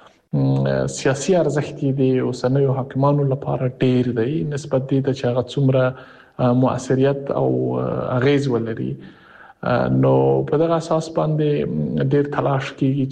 سیاسي ارزښت دی اوسنیو حاکمانو لپاره ډیر دی نسبت دی چې هغه څومره مؤثریت او اغیز ولري نو په دغه اساس باندې ډیر تلاش کیږي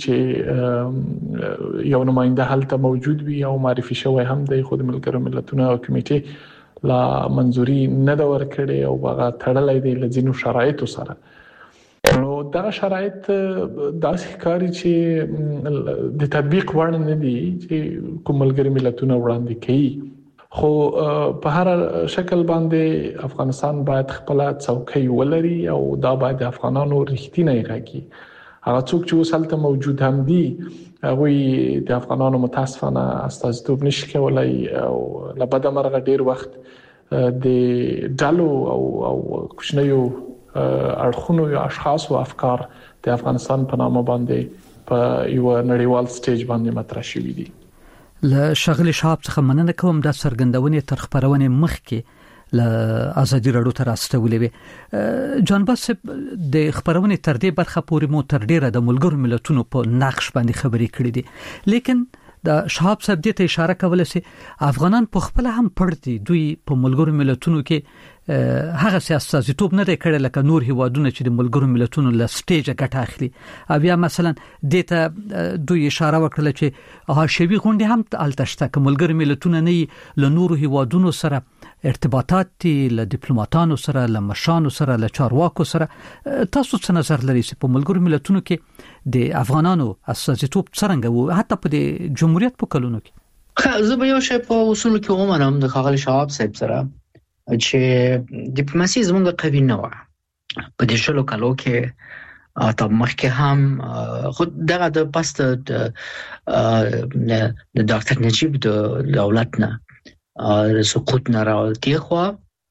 چې یو نماینده هلته موجود وي او معرفي شوی هم دی خو د ملګرو ملتونو او کمیټې لا منځوري نه دا ورکړي او هغه تړلې دي لزینو شرایطو سره نو دا شرایط داسې ښکاري چې د تطبیق وړ نه دي چې کوم ملګري ملتونه وړاندې کوي خو په هر شکل باندې افغانستان باید خپل څوکۍ ولري او دا باید افغانانو رښتینی راکړي هغه څوک چې وسلته موجود هم دي هغه د افغانانو متاسفانه استازیتوب نشي کولای او لبد مرغه ډیر وخت د ډالو او کوچنیو اړخونو یا اشخاص او افکار د افغانستان په نامه باندې په یو نړیوال سټیج باندې مطرح شوي دي. له شغل شاب څخه مننه کوم د سرګندونې تر خبرونه مخکې له ازادي راډیو تر استولې وي. جان باس د خبرونه تر دې برخه پورې مو تر ډیره د ملګرو ملتونو په نقش باندې خبرې کړې دي، لیکن د شهاب صاحب دې ته اشاره کوله چې افغانان په خپل هم پړدي دوی په ملګرو ملتونو کې هغه سیاستوب نه کړي لکه نور هیوادونه چې د ملګرو ملتونو له سټیج ګټه اخلي. بیا مثلا دې ته دوی اشاره وکړه چې هاشمي غونډه هم التشته ک ملګرو ملتونو نه له نور هیوادونو سره ارتباطات له ډیپلوماټانو سره له مشانو سره له چارواکو سره. تاسو څه نظر لرئ چې په ملګرو ملتونو کې د افغانانو استازیتوب څنګه وو حتی په د جمهوریت په کلونو کې؟ زه به یو شی په اصول کې ومنم د خاغلی شهاب صاحب سره چې ډیپلوماسي زموږ قوي نه و په دې شلو کالو کې تب مخکې هم خود دغه د پاست د ډاکټر نجیب د دولت نه سقوط نه راوتی خو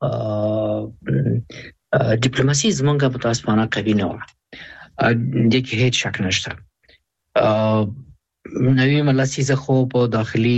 ډیپلوماسي زموږ په تاسفانه قوي نه و، د کې هیڅ شک نشته. نوی ملاسیزه خو په داخلي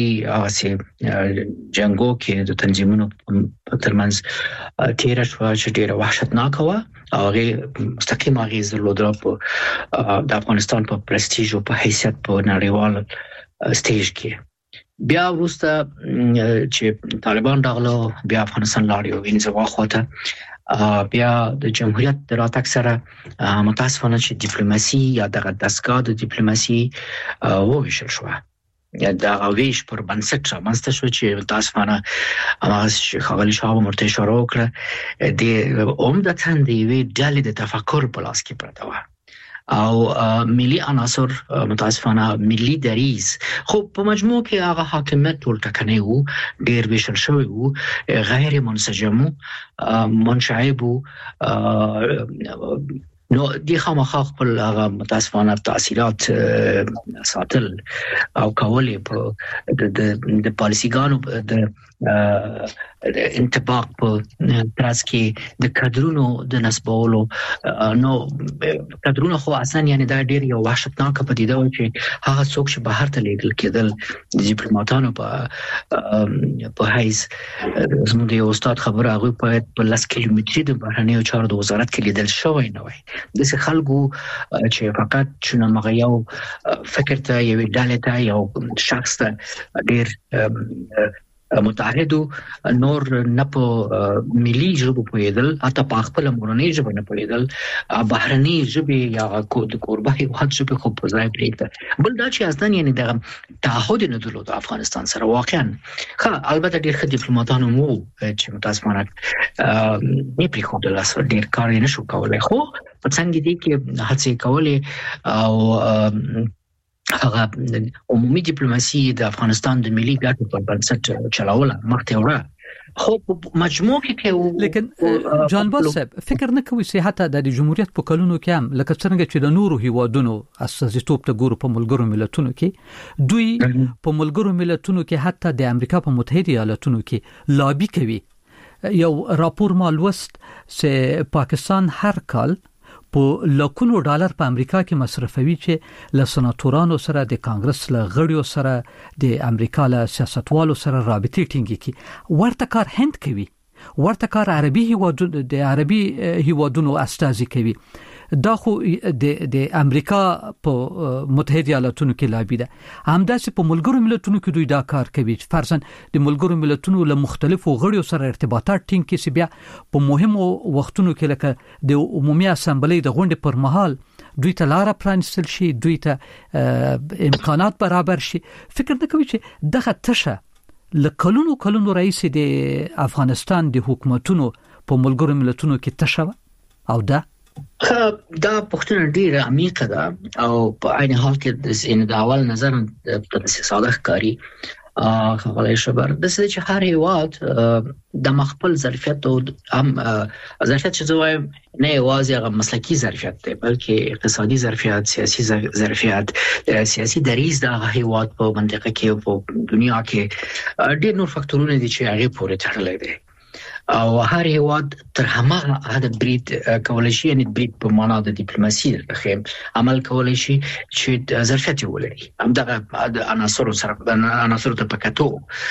جنگو کې د تنظیمونو ترمنځ تیر شو چې ډیره وحشتناک و او هغه مستقیم اغیز درلوده په د افغانستان په پرستیژ او په حیثیت په نړیوال سټیج کې. بیا وروسته چې طالبان راغلو بیا افغانستان لاړ یو انځوا خواته بیا د جمهوریت د راتګ سره متاسفانه چې ډیپلوماسي یا د دستګاه د ډیپلوماسي وویشل شو. دا غویش پر بنسټ رامنځته شو چې متاسفانه خاغلی شهاب مرته اشاره وکړه د عمدتاً د یوې ډلې د تفکر په لاس کې پرته وه او ملي عناصر متاسفانه ملي دریز خو په مجموع کې هغه حاکمیت ټول ټکنی وو، ډیر ویشل شوی وو، غیر منسجم منشعب نو دی خامخا خپل هغه متاسفانه تاثیرات ساتل او کولې په د پالیسیګانو د انطباق په تراس کې د کادرونو د نسبولو نو کادرونو خو اصلا یعنی دا ډیر یو وحشتناک پدیده و چې هغه څوک چې بهر ته لیږل کېدل د ډیپلوماټانو په حیث زموږ د یو استاد خبره هغه په 10 کیلومتري د بهرنیو چارو د وزارت کې لیدل شوی نه وای. د څه خلکو چې فقط چونه مغیاو فکر ته یو ډالې ته یو شخص ته ډیر متحدو نور نه په ملي ژبه پوهېدل حتی په خپل مورنۍ ژبه نه پوهېدل بهرني ژبې یا د کوربه هیواد ژبې خو په ځای پرېږده. بل دا چې اصلا یعنی د تعهد نه درلود افغانستان سره واقعا البته ډېر ښه ډیپلوماټان مو چې متاسفانه نه پرېښودل اصلا ډېر کار یې نشو کولی خو په څنګه دي کې هڅې کولې او هغه عمومي ډیپلوماسي د افغانستان د ملي ګټو په بنسټ چلاوله مخته وړه خو مجموع کې لیکن جان باس فکر نه کوي چې حتی د جمهوریت په کلونو کې هم لکه څنګه چې د نورو هیوادونو استازیتوب ته ګورو په ملګرو ملتونو کې دوی په ملګرو ملتونو کې حتی د امریکا په متحده ایالاتونو کې لابي کوي. یو راپور مالوست چې پاکستان هر کال په لکونو ډالر په امریکا کې مصرفوي چې له سناتورانو سره د کانګرس له غړیو سره د امریکا له سیاستوالو سره رابطې ټینګي کی. ورته کار هند کوي، ورته کار عربي هیوادونو استازي کوي. دا خو د امریکا په متحده ایالاتونو کې لابي ده. همداسې په ملګرو ملتونو کې دوی دا کار کوي. فرضاً د ملګرو ملتونو له مختلفو غړیو سره ارتباطات ټینګ کړي بیا په مهمو وختونو کې لکه د عمومي اسامبلې د غونډې پر مهال دوی ته لار پرانستل شي، دوی ته امکانات برابر شي. فکر نه کوي چې دغه تشه لکلونو کلونو رئیس د افغانستان د حکومتونو په ملګرو ملتونو کې تشه او دا پوښتنه ډیره عمیقه ده او په عین حال کې د اول نظر په ساده ښکاري خلای شبر د څه چې هر هیواد د مخبل ظرفیت او هم ظرفیت چې زوی نه یوازې هغه مسلکی ظرفیت دی بلکې اقتصادي ظرفیت سیاسي ظرفیت سیاسي دریز د هیواد په منطقه کې په دنیا کې ډېر نور فاکتورونه دي چې هغه پورې تړلي دي او هر هیواد تر همه حد برید کولای شي یعنی برید په معنا د ډیپلوماسي د عمل کولای شي چې ظرفیت ولري همدغه عناصر سره عناصر ته پکاتو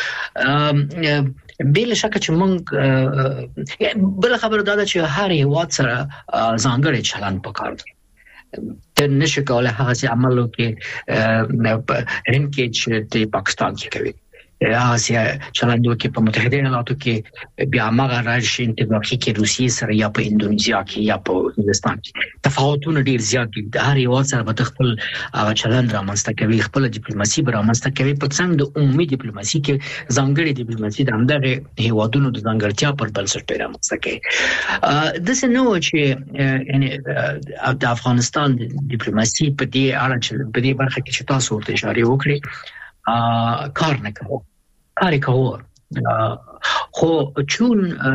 بل شک چې موږ بل خبر داده چې هر هیواد سره ځانګړی چلند پکار دی ته نشي کولای هغه عمل وکړي هند کې چې د پاکستان کې کوي آسیا چلند وکړي په متحده ایالاتو کې بیا هغه راشي انتباهي کې روسیې سره یا په اندونیزیا کې یا په هندستان کې تفاوتونه ډیر زیات دي د هر یو سره به خپل هغه چلند رامنځته کوي خپل ډیپلوماسي به رامنځته کوي په څنګه د عمومي ډیپلوماسي کې ځانګړي ډیپلوماسي د همدغه هیوادونو د ځانګړتیا پر بنسټ رامنځته کوي د څه نو چې یعنی د افغانستان ډیپلوماسي په دې اړه چې په دې برخه کې چې تاسو ورته اشاره وکړي کار نه کوي خو چون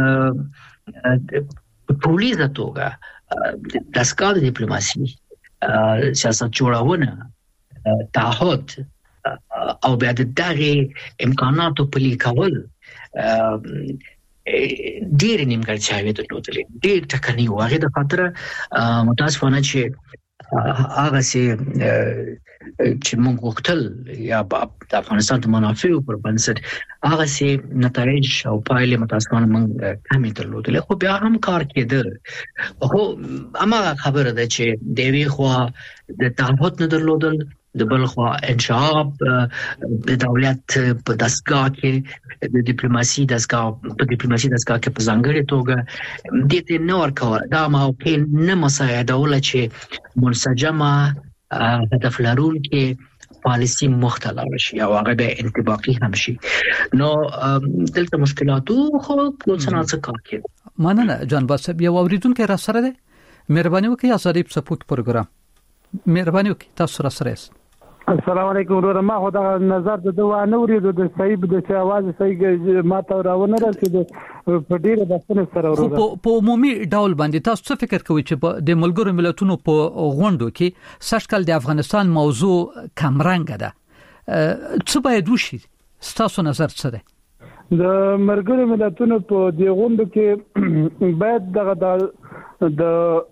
پولیسه توګه د اسکار ډیپلوماسي سیاست جوړونه تعهد او بیا د دغه امکاناتو په لیکول ډېر نیمګړتیاوې درلودلې ډېر ټکنی و هغه د خاطر متاسفانه چې هغه چې موږ وختل یا د افغانستان د منافعو پر بنسټ هغه سي نتایج او پایلې متاسفانه موږ کمې درلودلې خو بیا هم کار کېده خو اما خبره ده چې د وی خو د تعهد نه درلودل د بل خو انشاب د دولت په دستګاه کې د ډیپلوماسي دستګاه کې په ځانګړي توګه د دې نور کار دا ما کې نه مساعدول چې منسجمه هدف لرونکي پالیسی مختلف شي او هغه به انطباقي هم شي نو دلته مشکلاتو خو څنګه څه کار کوي مننه جان باسب یو اوریدونکو را سره ده مهرباني وکړئ ازادي په سپورت پروګرام مهرباني وکړئ تاسو را سره السلام علیکم ورور ما خو دا نظر د دوه نورې د صحیح د आवाज صحیح ماته راونه رسید په ډیره بسنه سره ورور په عمومي ډول باندې تاسو څه فکر کوئ چې د ملګرو ملتونو په غونډو کې سږکال د افغانستان موضوع کمرنګ ده څه باید وشي تاسو نظر څه ده د ملګرو ملتونو په دې غونډو کې باید دغه د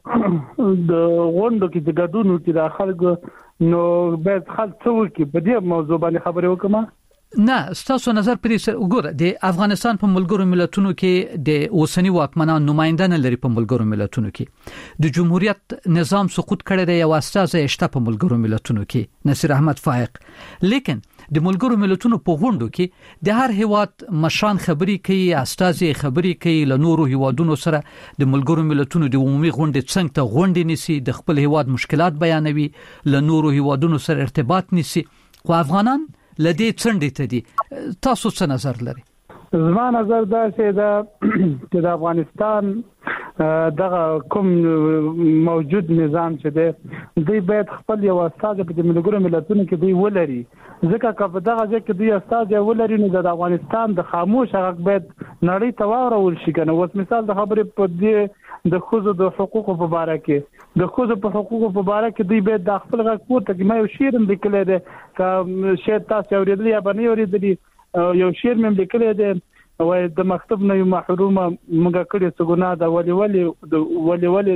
غونډو کې د ګډونو کې د خلکو نو باید خلک څه وکړي په دې موضوع باندې خبرې وکړم نه تاسو نظر پرې وګوره د افغانستان په ملګرو ملتونو کې د اوسنی واکمنان نمائنده نه لري په ملګرو ملتونو کې د جمهوریت نظام سقوط کړی دی او استازي شته په ملګرو ملتونو کې نصیر احمد فائق لیکن د ملګرو ملتونو په غونډو کې د هر هیواد مشران خبري کوي استازي خبري کوي له نورو هیوادونو سره د ملګرو ملتونو د عمومي غونډې څنګه ته غونډې نيسي د خپل هیواد مشکلات بیانوي له نورو هیوادونو سره ارتباط نيسي خو افغانان لدی څنډې ته دي تاسو څه نظر لري زما نظر دا چې د افغانستان دغه کوم موجود نظام چې دی دوی باید خپل یو استاد په ملګرو ملتونو کې دی ولري ځکه چې په دغه ځکه دوی استاد ولري نو د افغانستان د خاموش حق باید نړۍ ته واورول شي کنه اوس مثال د خبرې په دې د خوځو د حقوقو په اړه کې د خوځو په حقوقو په اړه کې دوی باید د خپل غږ پورته کې ما یو شعر هم لیکلی دی که شعر تاسو اوریدلی یا باندې اوریدلی یو شعر مې لیکلی دی وای د مکتب نه یو محرومه موږ کړي څه ګناه ده ولي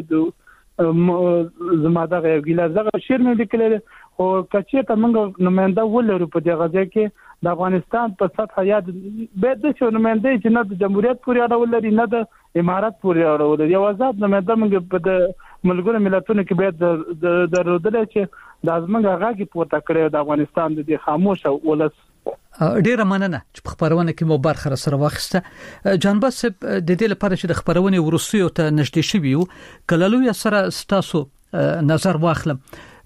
د زما دغه ګیلاس دغه شعر مې لیکلی او کچې ته موږ نماینده ولرو په دغه ځای کې د افغانستان په سطح یاد به د شو نماینده چې نه د جمهوریت پورې اړه ولري نه د امارات پورې اړه ولري یو آزاد نماینده موږ په د ملګرو ملتونو کې باید درلودل چې د ازمنګ غاګي پورته کړی د افغانستان د خاموش ولس ډیره مننه چې په خبرونه کې مو برخه سره واخیسته جانباس د دې لپاره چې د خبرونه ورسیو ته نږدې شوی یو کلهلوی سره ستاسو نظر واخلم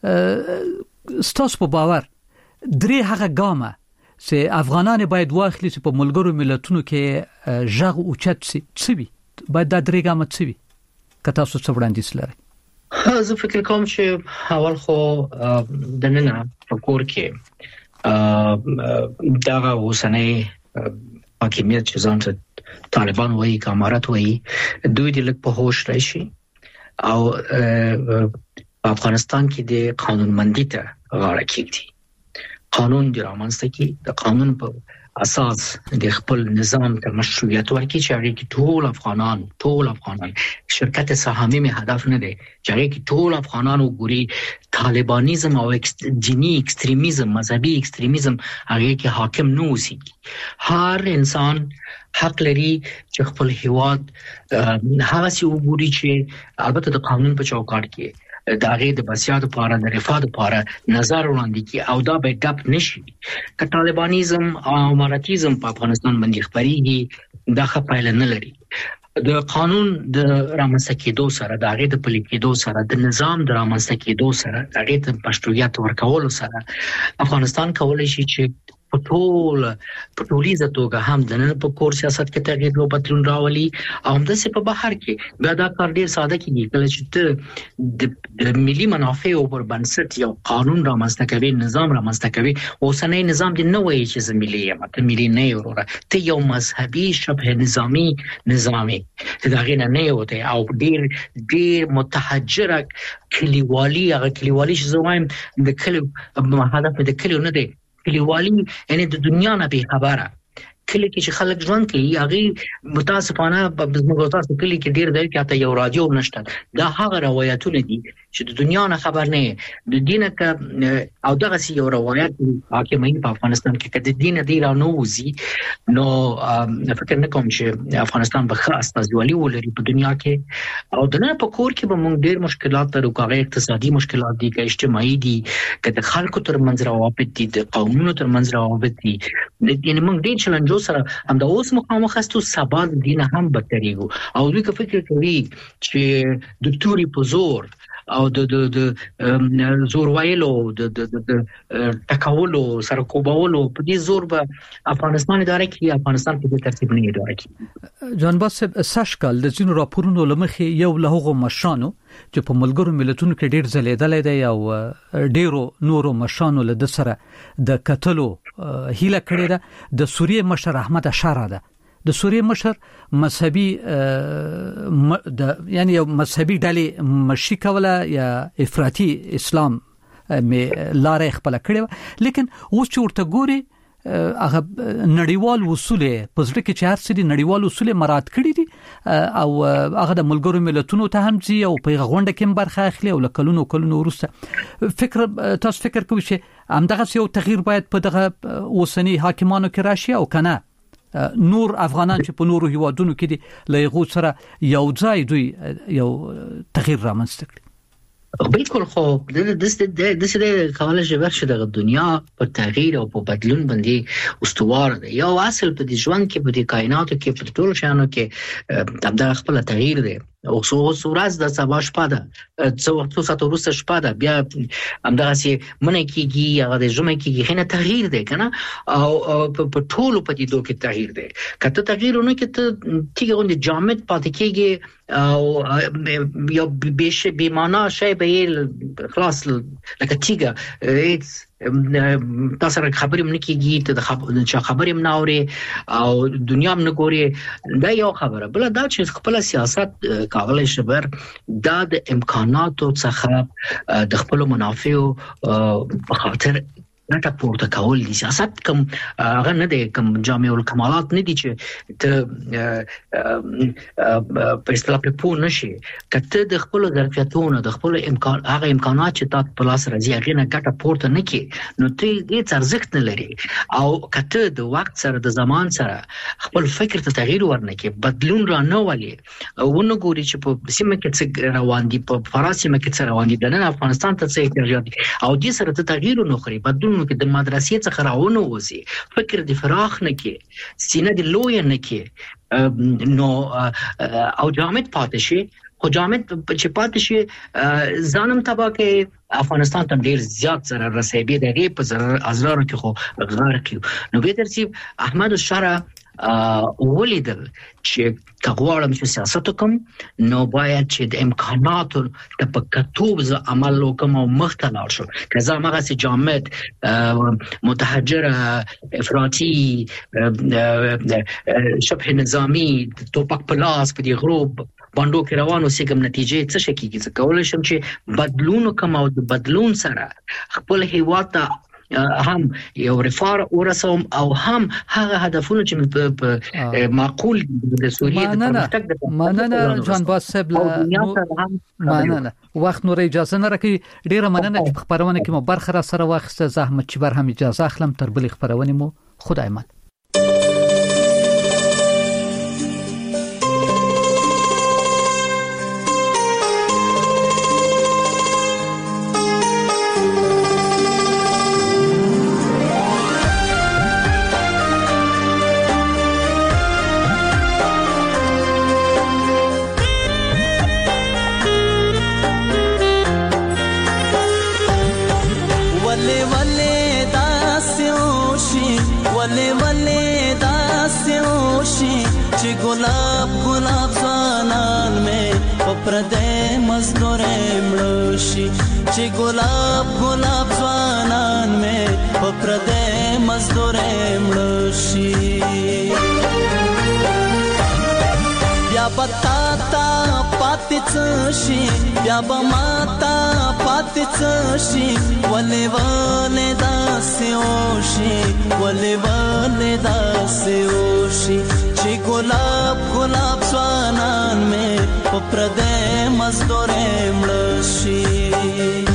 ستاسو په باور درې هغه ګامه چې افغانان باید واخلي چې په ملګرو ملتونو کې ژغ اوچت سي څوي باید د درې ګامه څوي که تاسو څه وړاندیز لرئ زه فکر کوم چې اول خو د نن په کور کې دا اوسنۍ حاکمیت چې ځان ته طالبان وایي کامارات وایي دوی د لک په هوش راشي او افغانستان کې د قانونمندۍ ته غاړه کېږدي. قانون د رامنځته کی د قانون په اساس د خپل نظام ته مشروعیت ورکړي چې هغه کې ټول افغانان شرکت سهامي می هدف نه دی چې هغه کې ټول افغانان وګوري طالبانیزم او دینی ایکستریمیزم مذهبي ایکستریمیزم هغه کې حاکم نه اوسي. هر انسان حق لري چې خپل هیواد هغه سی وګوري چې البته د قانون په چوکاټ کې داغه د بسیار لپاره د رفاه لپاره نظر وړاندې کی او دا به ډپ نشي. ک طالبانیزم او اماراتیزم په افغانستان باندې خبريږي دا خپایل نه لري. د قانون د رامنځته کېدو سره داغه د پلي کېدو سره د نظام د رامنځته کېدو سره داغه د مشروعیت ورکولو سره افغانستان کولای شي چې په ټولیزه توګه هم د نن په کور سیاست کې تغییر او بدلون راولي او هم د څه په بهر کې بیا دا کار ډیر ساده کیږي کله چې د ملي منافعو پر بنسټ یو قانون رامنځته کوي نظام رامنځته کوي اوسنۍ نظام د نوې چې زميلي ته ملي نه وروره ته یو مذهبي شبه نظامي دا غینه نه وته او ډیر متحجره کلیوالي چې زوایم د کلی هدف د کلیو نه دی کلیوالي یعنی د دنیا نه به خبره کلی کې چې خلک ژوند کوي هغه متاسفانه په بزمګوتاسو کلی کې ډیر دی چې یو رادیو نشته. دا هغه روایتونه دي چې د دنیا نه خبر نه د دینه ک او دغه سی یو روایت حاکمین په افغانستان کې کده دینه دی را نوځي نو فکر نه کوم چې افغانستان به خاص تازولي ولري په دنیا کې او د نه په کور کې به موږ ډیر مشکلات تر وکړو اقتصادي مشکلات دي که اجتماعي دي که د خلکو تر منځ روابط دي د قومونو تر منځ روابط دي یعنی موږ ډیر چیلنجو سره هم د اوس مخامخ استو سبا دینه هم بدتريږي او دوی که فکر کوي چې د توري په زور او د زور وایلو د ټکاولو سره کوباولو په دې زور به افغانستان اداره کوي افغانستان په دې ترتیب نه اداره کوي. جان باس ساشکل د ځینو راپورونو لمخې یو له هغو مشانو چې په ملګرو ملتونو کې ډیر ځلیدل دی او ډیرو نورو مشانو له سره د قتلو هیله کړې ده د سوریه مشر احمد اشاره ده د سوریه مشر مذهبي یعنی یو مذهبي ډلې مشي کوله یا افراطي اسلام می لارې خپل کړو لیکن اوس چې ورته ګوري هغه نړیوال اصول په ځل کې چې هر څه دي نړیوال اصول مراعات کړی دي او هغه د ملګرو ملتونو ته هم ځي او په غونډه کې برخه اخلي او کلونو ورسته تاسو فکر کوئ چې همدغه یو تغییر باید په دغه اوسنی حاکمانو کې راشي او کنه نور افغانان چې په نورو هیوادونو کې دي لایغو سره یو ځای دوی یو تغییر رامنځته کړي. بالکل خو د څه کولای شي ورشي د دنیا په تغییر او په بدلون باندې استوار دی یو اصل په دې ژوند کې په دې کائناتو کې په ټول شانو کې د خپل تغییر دی او څورز د سبا شپه ده څو وخت ساتو وروسته شپه ده بیا همدغه سي منې کېږي هغه د جمعې کېږي خنه تغییر دی کنه او په ټولو په دې دوه کې تغییر دی کته تغییرونه کې ته تیګه غونډه جامد پاتې کېږي او یو به معنا شی به خلاص لکه تیګه تاسو خبرې مې کېږي ته د خبرې مې ناوري او دنیا مې ګوري دا یو خبره بل دا چې خپل سیاست کولای شي بر د امکاناتو څخه د خپل منافعو په خاطر نټه پورته کول دي سیاست کوم هغه نه دی کوم جامع الکمالات نه دي چې ته په اصطلاح په پوه نشي کته د خپل ظرفیتونو د خپل امکانات چې تاسو په لاس راځي هغه نه ګټه پورته نه کی نو ته هیڅ ارزښت نه لري او کته د وخت سره د زمان سره خپل فکر ته تغییر ورنکي بدلون را نه ولي او نو ګوري چې په سیمه کې څه روان دي په فرانسې کې څه روان دي د نن افغانستان ته څه احتیاج دي او دې سره ته تغییر نه خوري بدلون کې د مدرسې څخه راونه وځي فکر د فراخ نه کې سینه د لوی نه کې نو او جامد پاتې شي خو جامد چې پاتې شي ځانم تبا کې افغانستان ته ډیر زیات ضرر رسېږي دغه په ضرر ازرار کې خو غار کې نو به ترتیب احمد الشرع ولیدل چې کغواړم چې سیاست وکم نو باید چې د امکاناتو د پکتوب ز عمل وکم او مختلف شو کزا مغه سي جامد متحجره افراطي شبه نظامی توپک پلاس په دی غروب باندې کې روانو سیګم نتیجې څه شي کیږي څه کولای شم چې بدلون کوم او د بدلون سره خپل هیواد ته هم یو رفاه ورسوم او هم هغه هدفونه چې معقول د سوریه د پرمختګ د مننه جان باسب مننه وخت نور اجازه نه راکې ډیره مننه چې خبرونه کې مو برخه را سره واخسته زحمت چې بر هم اجازه اخلم تر بل خبرونه مو خدای مان गुलाब गुलाब ज़वानान में पप्रदे मज़दूरे मृषि ची गुलाब गुलाब ज़वानान में पप्रदे मज़दूरे मृषि या बताता पातिचशी या बमाता पातिचशी वले वले दास्योशी वले वले दास्योशी ची गुलाब गुलाब ज़वानान में पप्रदे मज़दूरे मृषि